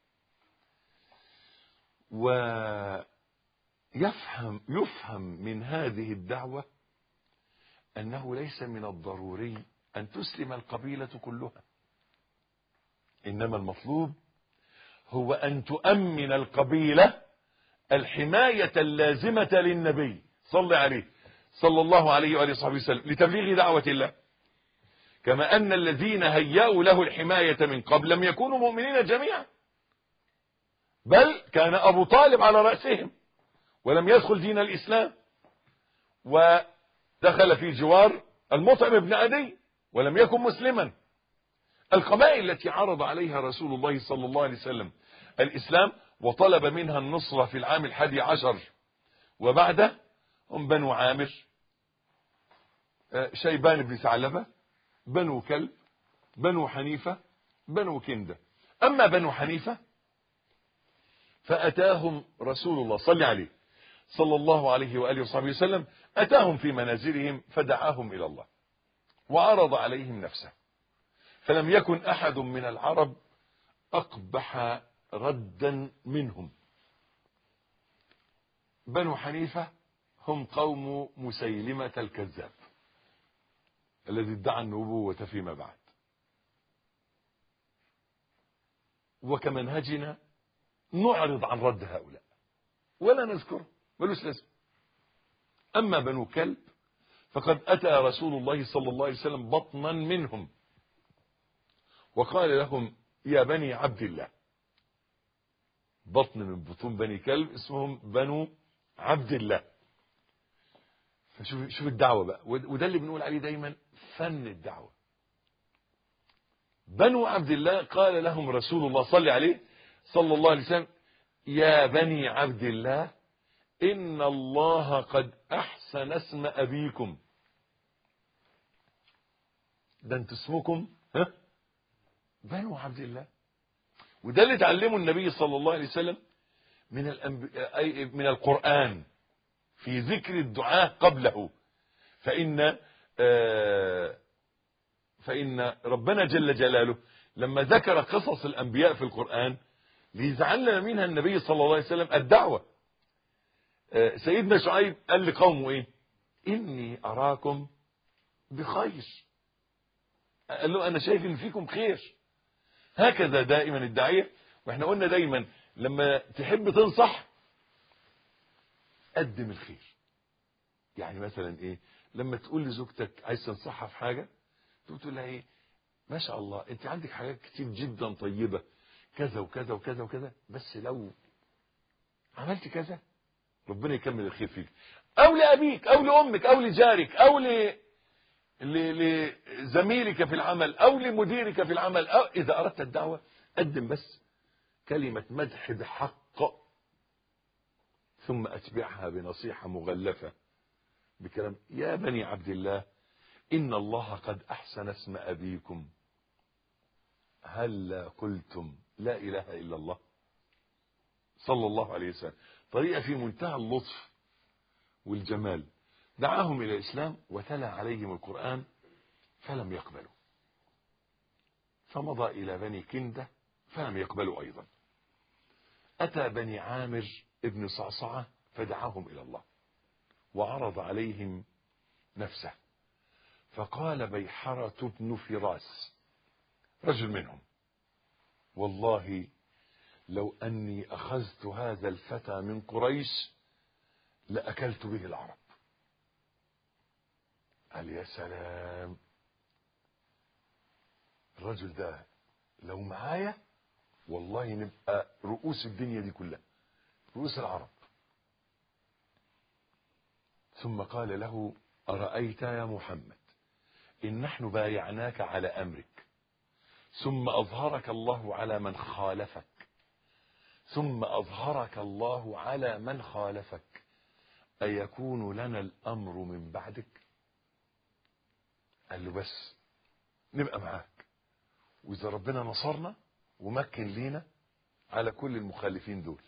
ويفهم من هذه الدعوة أنه ليس من الضروري أن تسلم القبيلة كلها، إنما المطلوب هو أن تؤمن القبيلة الحماية اللازمة للنبي صلى عليه صلى الله عليه وآله وصحبه وسلم لتبليغ دعوة الله، كما أن الذين هيأوا له الحماية من قبل لم يكونوا مؤمنين جميعا، بل كان أبو طالب على رأسهم ولم يدخل دين الإسلام، ودخل في جوار المطعم بن عدي ولم يكن مسلما. القبائل التي عرض عليها رسول الله صلى الله عليه وسلم الإسلام وطلب منها النصرة في العام 11 وبعده هم بنو عامر، شيبان بن ثعلبة، بنو كلب، بنو حنيفة، بنو كندة. أما بنو حنيفة فأتاهم رسول الله صلى الله عليه وآله وصحبه وسلم، أتاهم في منازلهم فدعاهم إلى الله وعرض عليهم نفسه، فلم يكن أحد من العرب أقبح ردا منهم. بنو حنيفة هم قوم مسيلمة الكذاب الذي ادعى النبوة فيما بعد، وكمنهجنا نعرض عن رد هؤلاء ولا نذكره، ملوش لازم. أما بنو كلب فقد أتى رسول الله صلى الله عليه وسلم بطنا منهم وقال لهم يا بني عبد الله. بطن من بطون بني كلب اسمهم بنو عبد الله. فشوف الدعوة بقى، وده اللي بنقول عليه دايما فن الدعوة. بنو عبد الله قال لهم رسول الله صلى الله عليه وسلم يا بني عبد الله إن الله قد أحسن اسم أبيكم. ده انتوا اسمكم بنو عبد الله. وده اللي تعلمه النبي صلى الله عليه وسلم من القرآن في ذكر الدعاء قبله. فإن ربنا جل جلاله لما ذكر قصص الأنبياء في القرآن ليجعلنا منها النبي صلى الله عليه وسلم الدعوة. سيدنا شعيب قال لقومه ايه؟ إني أراكم بخير. قال له أنا شايف إن فيكم خير. هكذا دائما الداعية. واحنا قلنا دايما لما تحب تنصح قدم الخير. يعني مثلا ايه؟ لما تقول لزوجتك عايز تنصحها في حاجة تقول لها ايه؟ ما شاء الله انت عندك حاجات كتير جدا طيبة كذا وكذا وكذا وكذا، بس لو عملت كذا ربنا يكمل الخير فيك، او لأبيك او لأمك او لجارك او لزميلك في العمل او لمديرك في العمل، أو اذا اردت الدعوة قدم بس كلمة مدح بحق، ثم اتبعها بنصيحة مغلفة بكلام يا بني عبد الله إن الله قد أحسن اسم أبيكم هل قلتم لا إله إلا الله صلى الله عليه وسلم. طريقة في منتهى اللطف والجمال. دعاهم إلى الإسلام وتلا عليهم القرآن فلم يقبلوا، فمضى إلى بني كندة فلم يقبلوا أيضا. أتى بني عامر ابن صعصعة فدعاهم إلى الله وعرض عليهم نفسه، فقال بيحرة بن فراس رجل منهم والله لو أني أخذت هذا الفتى من قريش لأكلت به العرب. قال يا سلام، الرجل ده لو معايا والله نبقى رؤوس الدنيا دي كلها، رؤوس العرب. ثم قال له أرأيت يا محمد إن نحن بايعناك على أمرك ثم أظهرك الله على من خالفك، ثم أظهرك الله على من خالفك، أيكون لنا الأمر من بعدك؟ قال له بس نبقى معاك، وإذا ربنا نصرنا ومكن لينا على كل المخالفين دول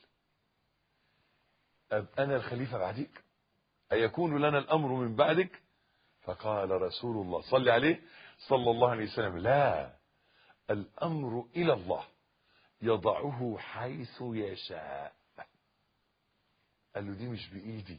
أنا الخليفة بعدك، أيكون لنا الأمر من بعدك؟ فقال رسول الله صلى عليه صلى الله عليه وسلم لا، الأمر إلى الله يضعه حيث يشاء. قال له دي مش بإيدي.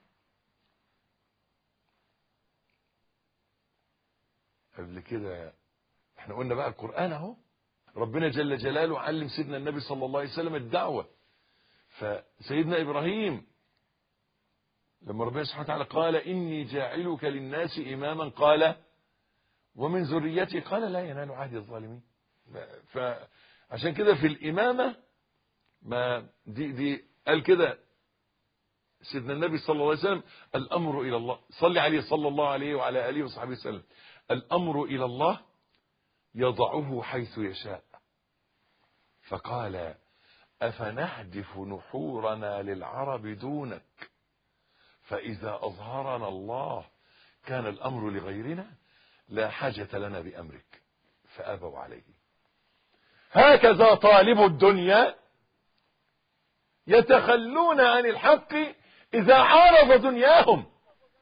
قبل كده احنا قلنا بقى القرآن اهو، ربنا جل جلاله علم سيدنا النبي صلى الله عليه وسلم الدعوة. فسيدنا إبراهيم لما ربنا سبحانه وتعالى قال إني جاعلك للناس إماما قال ومن ذريتي قال لا ينال عهد الظالمين. فعشان كده في الإمامة ما دي قال كده سيدنا النبي صلى الله عليه وسلم الأمر إلى الله، صلي عليه صلى الله عليه وعلى آله وصحبه وسلم، الأمر إلى الله يضعه حيث يشاء. فقال أفنهدف نحورنا للعرب دونك فإذا أظهرنا الله كان الأمر لغيرنا لا حاجة لنا بأمرك، فأبوا عليه. هكذا طالب الدنيا يتخلون عن الحق إذا عارض دنياهم.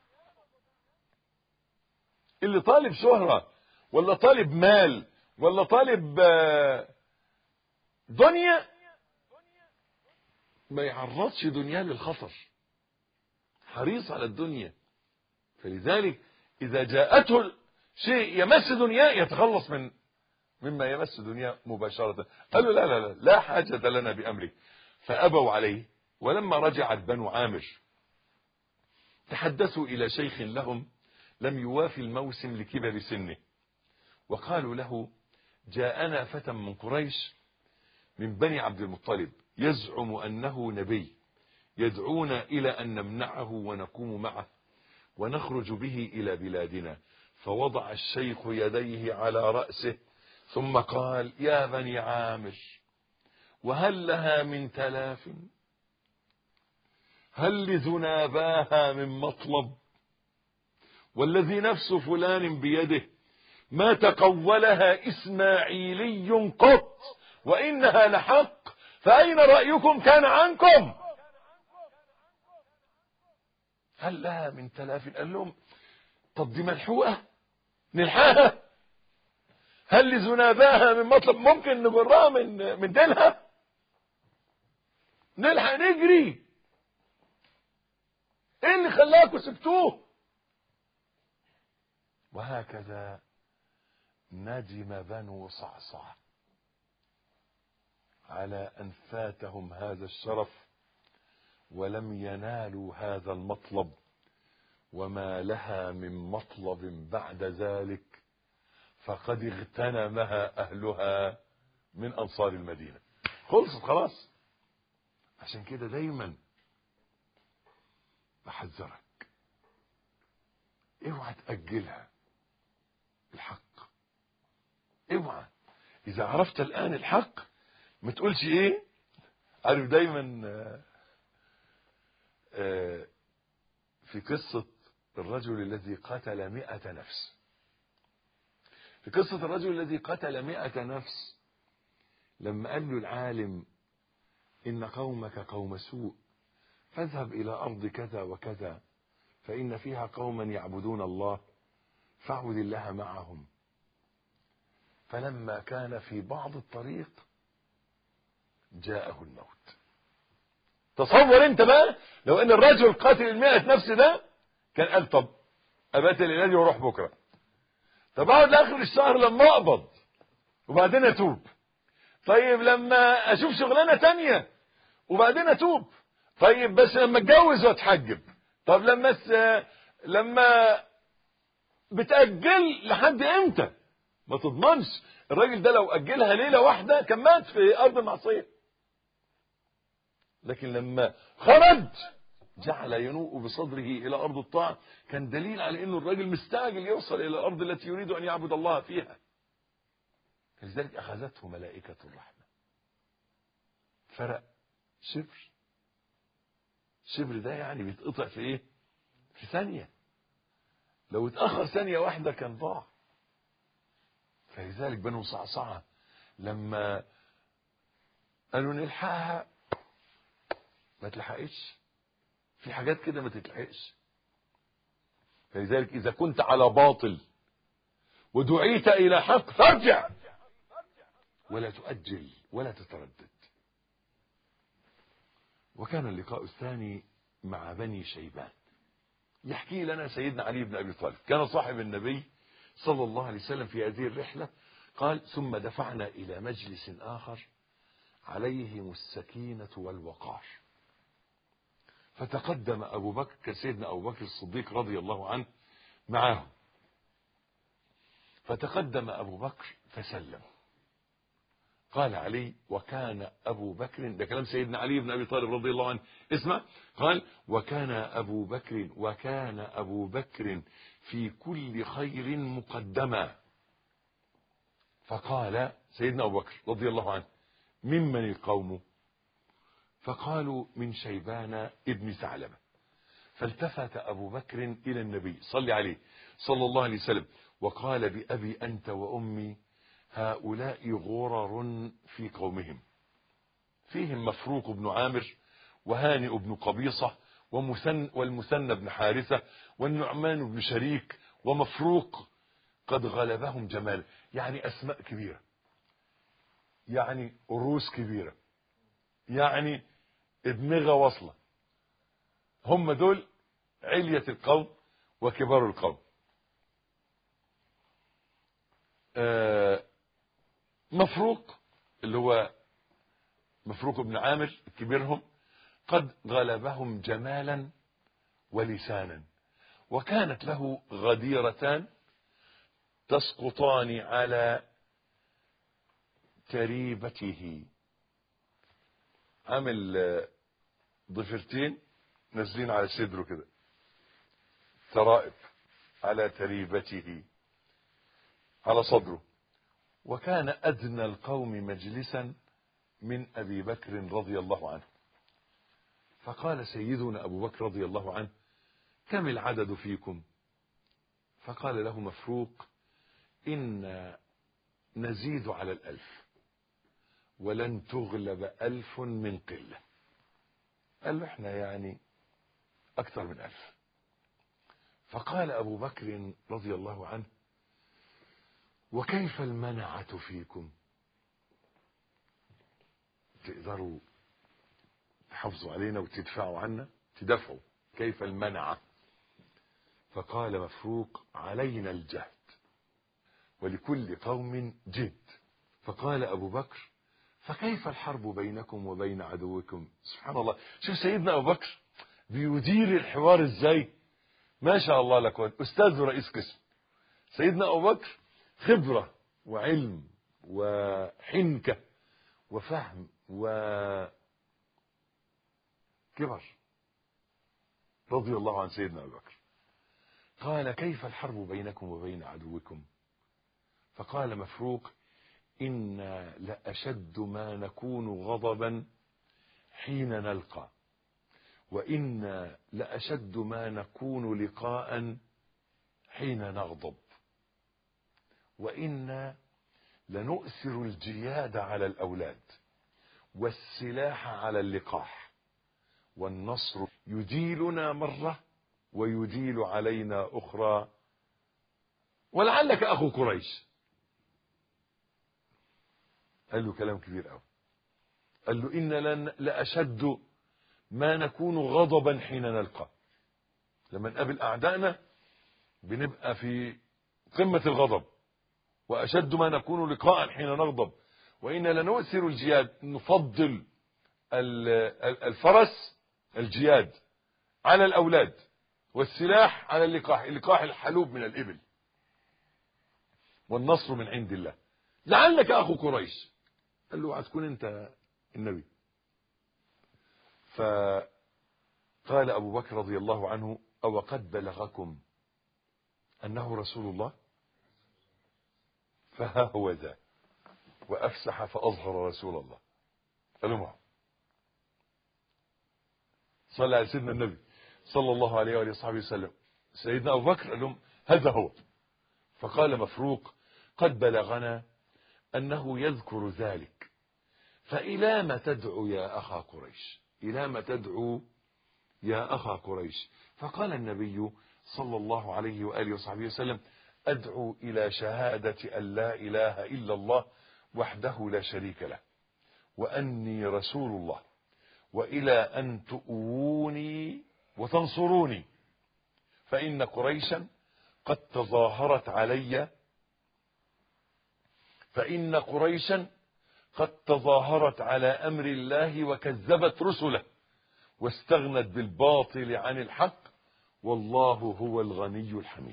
اللي طالب شهرة ولا طالب مال ولا طالب دنيا ما يعرضش دنياه للخطر، حريص على الدنيا. فلذلك إذا جاءته شيء يمس دنياه يتخلص مما يمس دنياه مباشرة. قالوا لا لا لا لا حاجة لنا بأمرك، فأبوا عليه. ولما رجعت بنو عامر تحدثوا إلى شيخ لهم لم يوافي الموسم لكبر سنه، وقالوا له جاءنا فتى من قريش من بني عبد المطلب يزعم أنه نبي، يدعونا إلى أن نمنعه ونقوم معه ونخرج به إلى بلادنا. فوضع الشيخ يديه على رأسه ثم قال يا بني عامر وهل لها من تلاف؟ هل لذناباها من مطلب؟ والذي نفس فلان بيده ما تقولها إسماعيلي قط وإنها لحق، فأين رأيكم كان عنكم؟ هل لها من تلاف؟ قال لهم طب دي ملحوقة نلحقها؟ هل لذناباها من مطلب؟ ممكن نجرها من ديلها نلحق نجري؟ ايه اللي خلاكوا سبتوه؟ وهكذا ندم بنو صعصع على أن فاتهم هذا الشرف ولم ينالوا هذا المطلب، وما لها من مطلب بعد ذلك. فقد اغتنمها أهلها من أنصار المدينة. خلصت خلاص. عشان كده دايما بحذرك، اوعى تأجلها الحق. اوعى، إذا عرفت الآن الحق ما تقولش إيه. عارف دايما في قصة الرجل الذي قتل 100 نفس، في قصة الرجل الذي قتل 100 نفس، لما قال له العالم إن قومك قوم سوء فاذهب إلى أرض كذا وكذا فإن فيها قوما يعبدون الله فاعبد الله معهم. فلما كان في بعض الطريق جاءه الموت. تصور انت بقى لو ان الرجل قاتل 100 نفس ده كان قال طب ابات العلاج واروح بكره، طب اقعد لاخر الشهر لما اقبض وبعدين اتوب، طيب لما اشوف شغلانه تانية وبعدين اتوب، طيب بس لما اتجوز واتحجب، طب لما بتأجل لحد امتى؟ ما تضمنش. الراجل ده لو أجلها ليلة واحدة كان مات في أرض المعصية، لكن لما خرج جعل ينوء بصدره إلى أرض الطاعة، كان دليل على أنه الراجل مستعجل يوصل إلى الأرض التي يريد أن يعبد الله فيها. لذلك أخذته ملائكة الرحمة. فرق شبر، شبر ده يعني بيتقطع في إيه؟ في ثانية. لو اتأخر ثانية واحدة كان ضاع. فلذلك بنو صعصعة لما قالوا نلحقها ما تلحقش، في حاجات كده ما تتلحقش. فلذلك إذا كنت على باطل ودعيت إلى حق فارجع ولا تؤجل ولا تتردد. وكان اللقاء الثاني مع بني شيبان. يحكي لنا سيدنا علي بن أبي طالب، كان صاحب النبي صلى الله عليه وسلم في هذه الرحلة. قال ثم دفعنا إلى مجلس آخر عليهم السكينة والوقار، فتقدم أبو بكر، سيدنا أبو بكر الصديق رضي الله عنه معهم، فتقدم أبو بكر فسلم. قال علي وكان أبو بكر، ده كلام سيدنا علي بن أبي طالب رضي الله عنه، اسمع، قال وكان أبو بكر في كل خير مقدما. فقال سيدنا أبو بكر رضي الله عنه ممن القوم؟ فقالوا من شيبان ابن ثعلبة. فالتفت أبو بكر إلى النبي صلى عليه صلى الله عليه وسلم وقال بأبي أنت وأمي هؤلاء غرر في قومهم، فيهم مفروق بن عامر وهانئ بن قبيصة والمثنى بن حارثة والنعمان بن شريك ومفروق قد غلبهم جمال، يعني أسماء كبيرة، يعني رؤوس كبيرة، يعني ادمغة وصلة. هم دول علية القوم وكبار القوم. مفروق اللي هو مفروق بن عامر كبيرهم قد غلبهم جمالا ولسانا، وكانت له غديرتان تسقطان على تريبته، عامل ضفرتين نازلين على صدره كده، ترائب على تريبته على صدره. وكان أدنى القوم مجلسا من أبي بكر رضي الله عنه. فقال سيدنا أبو بكر رضي الله عنه كم العدد فيكم؟ فقال له مفروق إن نزيد على 1000 ولن تغلب 1000 من قلة. قال له احنا يعني أكثر من 1000. فقال أبو بكر رضي الله عنه وكيف المنعة فيكم؟ تقدروا تحافظوا علينا وتدفعوا عنا؟ تدفعوا، كيف المنعة؟ فقال مفروق علينا الجهد ولكل قوم جد. فقال أبو بكر فكيف الحرب بينكم وبين عدوكم؟ سبحان الله، شوف سيدنا أبو بكر بيدير الحوار ازاي، ما شاء الله لك، أستاذ رئيس قسم. سيدنا أبو بكر خبرة وعلم وحنكة وفهم وكبر، رضي الله عن سيدنا أبي بكر. قال: كيف الحرب بينكم وبين عدوكم؟ فقال مفروق: إنا لأشد ما نكون غضبا حين نلقى، وإنا لأشد ما نكون لقاء حين نغضب، وإنا لنؤثر الجياد على الأولاد والسلاح على اللقاح، والنصر يديلنا مرة ويديل علينا أخرى، ولعلك أخو قريش. قال له كلام كبير قوي. قال له: إن لأشد ما نكون غضبا حين نلقى. لما نقابل أعدائنا بنبقى في قمة الغضب، وأشد ما نكون لقاء حين نغضب، وإنا لنؤثر الجياد، نفضل الفرس الجياد على الأولاد، والسلاح على اللقاح، اللقاح الحلوب من الإبل، والنصر من عند الله، لعلك أخو قريش. قال له: هتكون أنت النبي. فقال أبو بكر رضي الله عنه: أو قد بلغكم أنه رسول الله؟ فها هو ذا، وأفسح فأظهر رسول الله. قالوا: معه. صلى على سيدنا النبي صلى الله عليه وآله وصحبه وسلم. سيدنا أبو بكر قال لهم: هذا هو. فقال مفروق: قد بلغنا أنه يذكر ذلك، فإلى ما تدعو يا أخا قريش؟ إلى ما تدعو يا أخا قريش؟ فقال النبي صلى الله عليه وآله وصحبه وسلم: أدعو إلى شهادة أن لا إله إلا الله وحده لا شريك له، وأني رسول الله، وإلى أن تؤووني وتنصروني، فإن قريشا قد تظاهرت علي، فإن قريشا قد تظاهرت على أمر الله وكذبت رسله، واستغنت بالباطل عن الحق، والله هو الغني الحميد.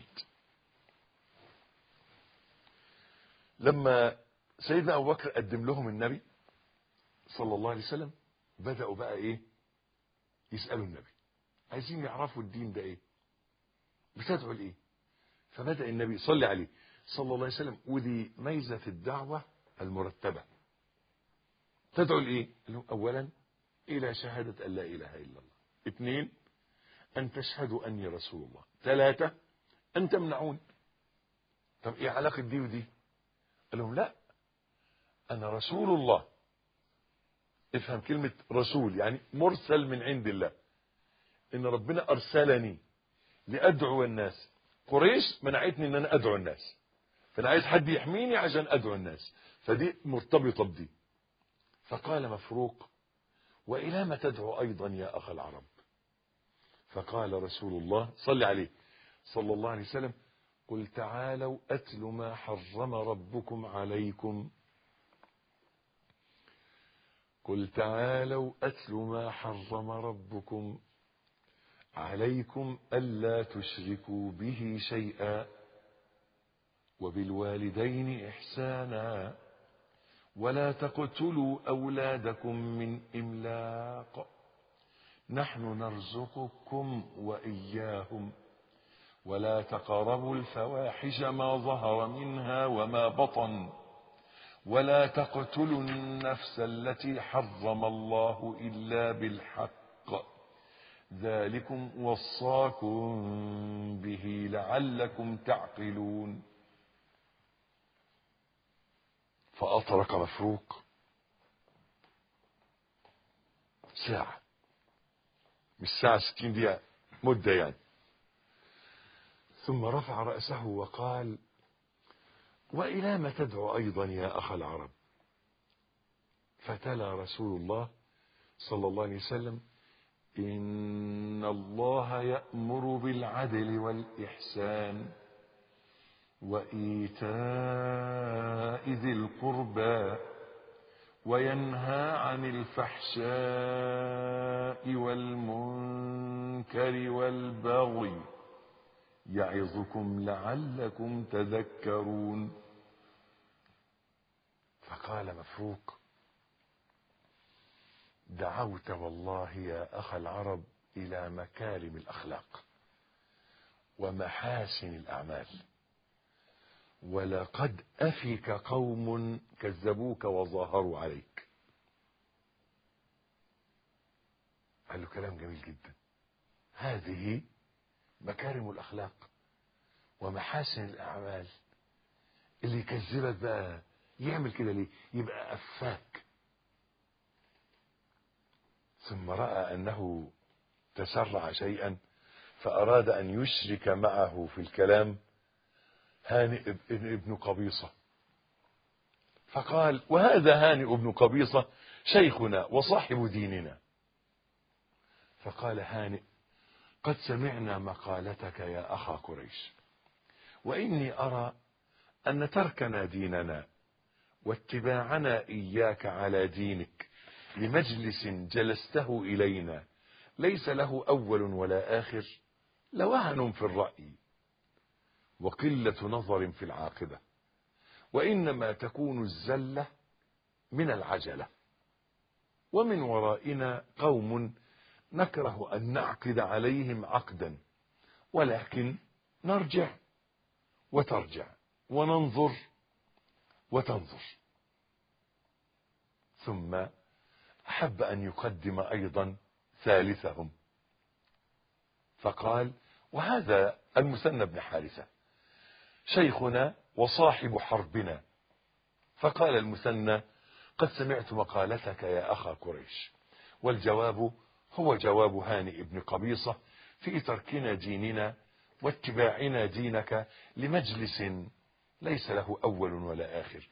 لما سيدنا أبو بكر قدم لهم النبي صلى الله عليه وسلم، بدأوا بقى إيه؟ يسألوا النبي، عايزين يعرفوا الدين ده إيه، بتدعو لإيه. فبدأ النبي صلى عليه صلى الله عليه وسلم، ودي ميزة الدعوة المرتبة. تدعو لإيه؟ أولا إلى شهادة أن لا إله إلا الله. 2 أن تشهدوا أني رسول الله. 3 أن تمنعون. طب إيه علاقة دي ودي؟ قال لهم: لا، أنا رسول الله. افهم كلمة رسول، يعني مرسل من عند الله، إن ربنا أرسلني لأدعو الناس. قريش منعتني إن أنا أدعو الناس، فأنا عايز حد يحميني عشان أدعو الناس، فدي مرتبطة بدي. فقال مفروق: وإلى ما تدعو أيضا يا أخ العرب؟ فقال رسول الله صلى عليه صلى الله عليه وسلم: قل تعالوا أتل ما حرم ربكم عليكم، قل تعالوا أتل ما حرم ربكم عليكم ألا تشركوا به شيئا، وبالوالدين إحسانا، ولا تقتلوا أولادكم من إملاق، نحن نرزقكم وإياهم، ولا تقربوا الفواحش ما ظهر منها وما بطن، ولا تقتلوا النفس التي حرم الله إلا بالحق، ذلكم وصاكم به لعلكم تعقلون. فأطرق مفروق ساعة، مش ساعة 60 دقيقة، مدة يعني. ثم رفع رأسه وقال: وإلى ما تدعو أيضا يا أخ العرب؟ فتلا رسول الله صلى الله عليه وسلم: إن الله يأمر بالعدل والإحسان وإيتاء ذي القربى، وينهى عن الفحشاء والمنكر والبغي، يعظكم لعلكم تذكرون. فقال مفروق: دعوت والله يا أخ العرب إلى مكارم الأخلاق ومحاسن الأعمال، ولقد أفك قوم كذبوك وظاهروا عليك. قال له كلام جميل جدا، هذه مكارم الأخلاق ومحاسن الأعمال. اللي يكذبك بقى يعمل كده ليه؟ يبقى أفاك. ثم رأى أنه تسرع شيئا فأراد أن يشرك معه في الكلام هانئ ابن قبيصة، فقال: وهذا هانئ ابن قبيصة شيخنا وصاحب ديننا. فقال هانئ: قد سمعنا مقالتك يا أخا قريش، وإني أرى أن تركنا ديننا واتباعنا إياك على دينك لمجلس جلسته إلينا ليس له أول ولا آخر لوهن في الرأي وقلة نظر في العاقبة، وإنما تكون الزلة من العجلة، ومن ورائنا قوم نكره أن نعقد عليهم عقدا، ولكن نرجع وترجع وننظر وتنظر. ثم أحب أن يقدم أيضا ثالثهم فقال: وهذا المثنى بن حارثة شيخنا وصاحب حربنا. فقال المثنى: قد سمعت مقالتك يا أخا قريش، والجواب هو جواب هانئ بن قبيصة في تركنا ديننا واتباعنا دينك لمجلس ليس له أول ولا آخر،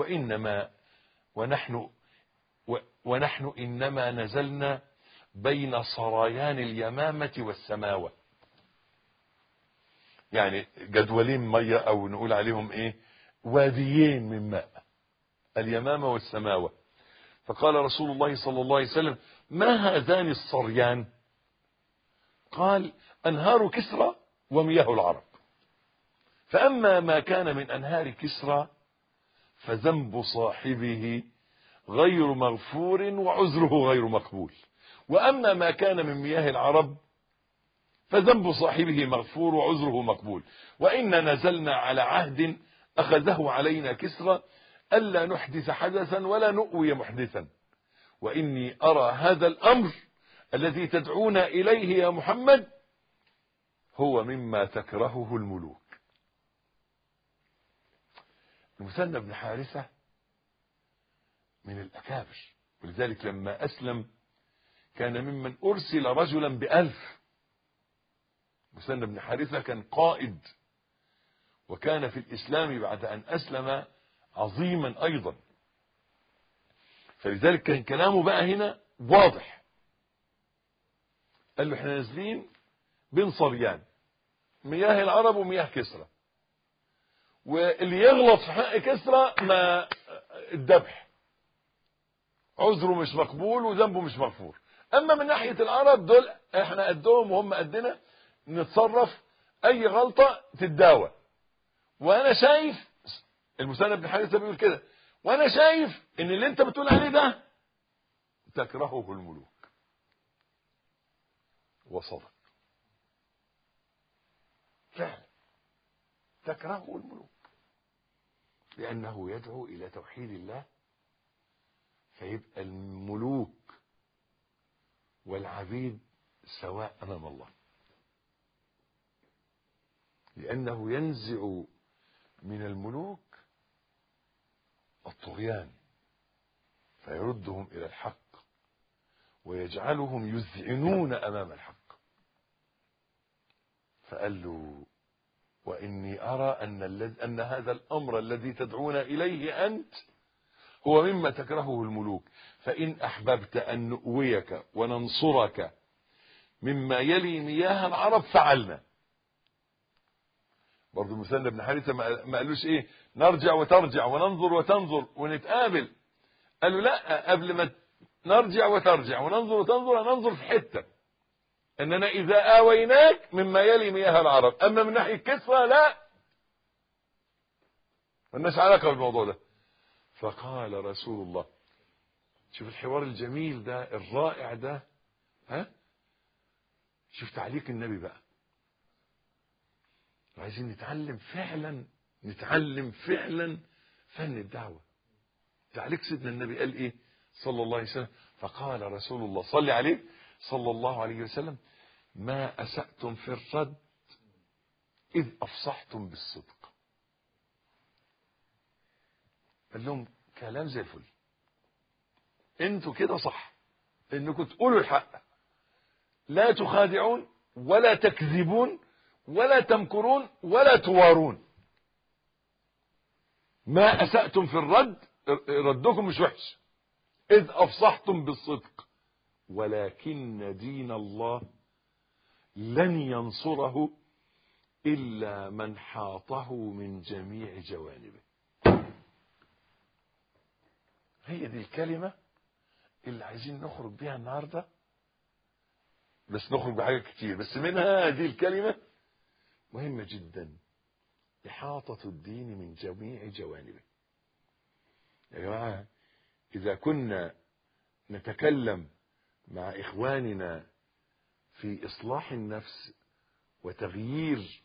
ونحن إنما نزلنا بين صرايان اليمامة والسماوة، يعني جدولين مية أو نقول عليهم إيه، واديين من ماء، اليمامة والسماوة. فقال رسول الله صلى الله عليه وسلم: ما هذان الصريان؟ قال: أنهار كسرى ومياه العرب، فأما ما كان من أنهار كسرى فذنب صاحبه غير مغفور وعذره غير مقبول، وأما ما كان من مياه العرب فذنب صاحبه مغفور وعذره مقبول، وإن نزلنا على عهد أخذه علينا كسرى ألا نحدث حدثا ولا نؤوي محدثا، وإني أرى هذا الأمر الذي تدعون إليه يا محمد هو مما تكرهه الملوك. المثنى بن حارثة من الأكابر، ولذلك لما أسلم كان ممن أرسل رجلا ب1000. المثنى بن حارثة كان قائد، وكان في الإسلام بعد أن أسلم عظيما أيضا، فلذلك كان كلامه بقى هنا واضح. قال له: احنا نازلين بين صريان، مياه العرب ومياه كسرى، واللي يغلط في حق كسرى ما الذبح، عذره مش مقبول وذنبه مش مغفور. اما من ناحية العرب دول احنا قدهم وهم قدنا، نتصرف، اي غلطة تتداوى. وانا شايف، المثنى بن حارثة بيقول كده، وانا شايف ان اللي انت بتقول عليه ده تكرهه الملوك. وصدق فعلا، تكرهه الملوك، لأنه يدعو إلى توحيد الله، فيبقى الملوك والعبيد سواء أمام الله، لأنه ينزع من الملوك الطغيان فيردهم إلى الحق ويجعلهم يذعنون أمام الحق. فقال له: وإني أرى أن هذا الأمر الذي تدعون إليه أنت هو مما تكرهه الملوك، فإن أحببت أن نؤويك وننصرك مما يلي مياه العرب فعلنا. برضو المثنى بن حارثة ما قالوش إيه نرجع وترجع وننظر وتنظر ونتقابل، قالوا لا، قبل ما نرجع وترجع وننظر وتنظر ننظر في حتة، اننا اذا اويناك مما يلي مياه العرب، اما من ناحية كسرى لا، مالناش علاقة بالموضوع ده. فقال رسول الله، شوف الحوار الجميل ده الرائع ده، شوف تعليق النبي بقى. عايزين نتعلم فعلا فن الدعوة. تعليق سيدنا النبي قال ايه صلى الله عليه وسلم؟ فقال رسول الله صلى عليه صلى الله عليه وسلم: ما أسأتم في الرد إذ أفصحتم بالصدق. قال لهم كلام زي الفل، انتوا كده صح انكم تقولوا الحق، لا تخادعون ولا تكذبون ولا تمكرون ولا توارون. ما أسأتم في الرد، ردكم مش وحش، إذ أفصحتم بالصدق، ولكن دين الله لن ينصره إلا من حاطه من جميع جوانبه. هي دي الكلمة اللي عايزين نخرج بيها النهاردة، بس نخرج بحاجات كتير، بس منها هذه الكلمة مهمة جدا: إحاطة الدين من جميع جوانبه. يا جماعة، إذا كنا نتكلم مع إخواننا في إصلاح النفس وتغيير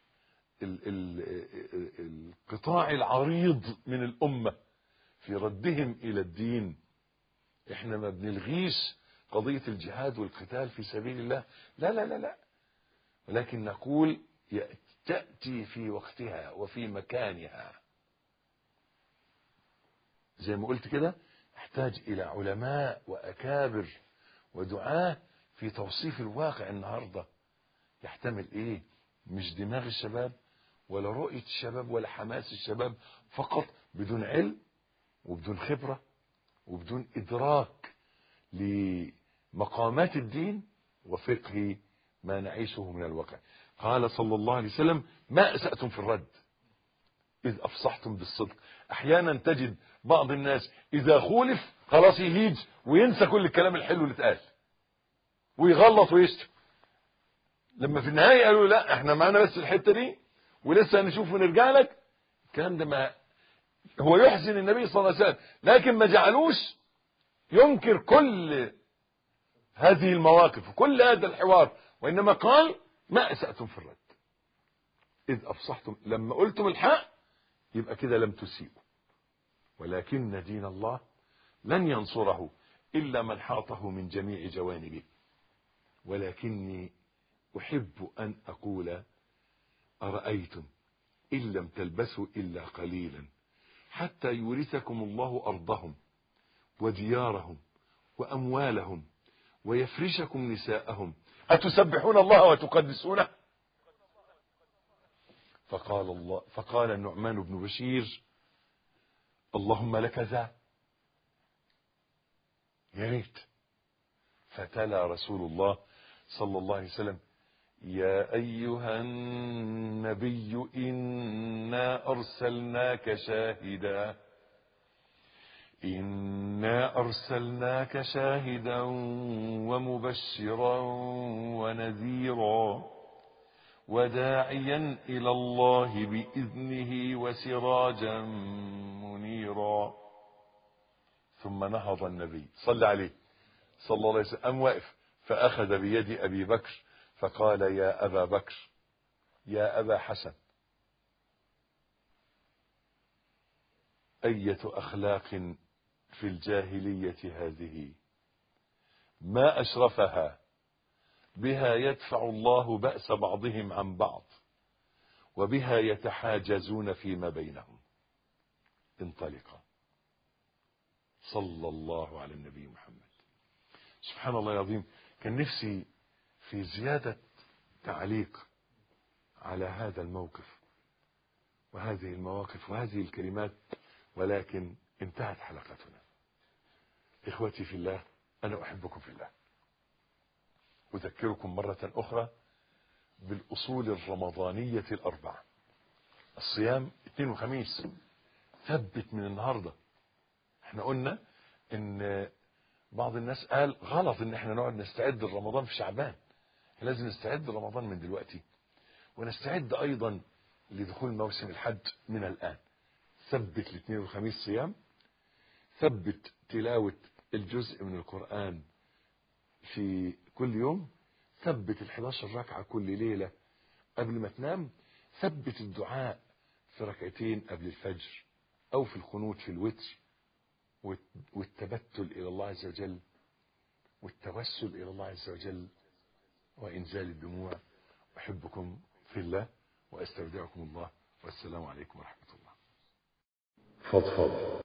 القطاع العريض من الأمة في ردهم إلى الدين، إحنا ما بنلغيش قضية الجهاد والقتال في سبيل الله، لا لا لا لا، ولكن نقول تأتي في وقتها وفي مكانها. زي ما قلت كده، احتاج إلى علماء وأكابر ودعاة في توصيف الواقع النهاردة يحتمل إيه، مش دماغ الشباب ولا رؤية الشباب ولا حماس الشباب فقط، بدون علم وبدون خبرة وبدون إدراك لمقامات الدين وفقه ما نعيشه من الواقع. قال صلى الله عليه وسلم: ما أسأتم في الرد إذ أفصحتم بالصدق. أحيانا تجد بعض الناس إذا خولف خلاص يهيج وينسى كل الكلام الحلو اللي اتقال ويغلط ويشتم، لما في النهاية قالوا لا احنا معنا بس الحتة دي ولسه هنشوف ونرجع لك. الكلام ده ما هو يحزن النبي صلى الله عليه وسلم، لكن ما جعلوش ينكر كل هذه المواقف وكل هذا الحوار، وإنما قال: ما أسأتم في الرد إذ أفصحتم. لما قلتم الحق يبقى كده لم تسيئوا، ولكن دين الله لن ينصره إلا من حاطه من جميع جوانبه. ولكني أحب أن أقول: أرأيتم إن لم تلبسوا إلا قليلا حتى يورثكم الله أرضهم وديارهم وأموالهم ويفرشكم نساءهم أتسبحون الله وتقدسونه؟ فقال النعمان بن بشير: اللهم لك ذا. يا ريت. فتلا رسول الله صلى الله عليه وسلم: يا أيها النبي إنا أرسلناك شاهدا ومبشرا ونذيرا وداعيا إلى الله بإذنه وسراجا منيرا. ثم نهض النبي صلى عليه صلى الله عليه وسلم، واقف فأخذ بيد أبي بكر فقال: يا أبا بكر، يا أبا حسن، أية أخلاق في الجاهلية هذه ما أشرفها، بها يدفع الله بأس بعضهم عن بعض وبها يتحاجزون فيما بينهم. انطلقا. صلى الله على النبي محمد. سبحان الله العظيم. كان نفسي في زيادة تعليق على هذا الموقف وهذه المواقف وهذه الكلمات، ولكن انتهت حلقتنا. إخوتي في الله، أنا أحبكم في الله. أذكركم مرة أخرى بالأصول الرمضانية الأربعة. الصيام اثنين وخميس، ثبت من النهاردة. احنا قلنا ان بعض الناس قال غلط ان احنا نقعد نستعد لرمضان في شعبان، لازم نستعد لرمضان من دلوقتي، ونستعد ايضا لدخول موسم الحج من الان. ثبت الاثنين والخميس صيام، ثبت تلاوة الجزء من القرآن في كل يوم، ثبت ال11 ركعة كل ليلة قبل ما تنام، ثبت الدعاء في ركعتين قبل الفجر أو في القنوت في الوتر، والتبتل إلى الله عز وجل والتوسل إلى الله عز وجل وإنزال الدموع. أحبكم في الله وأستودعكم الله، والسلام عليكم ورحمة الله. فضفض.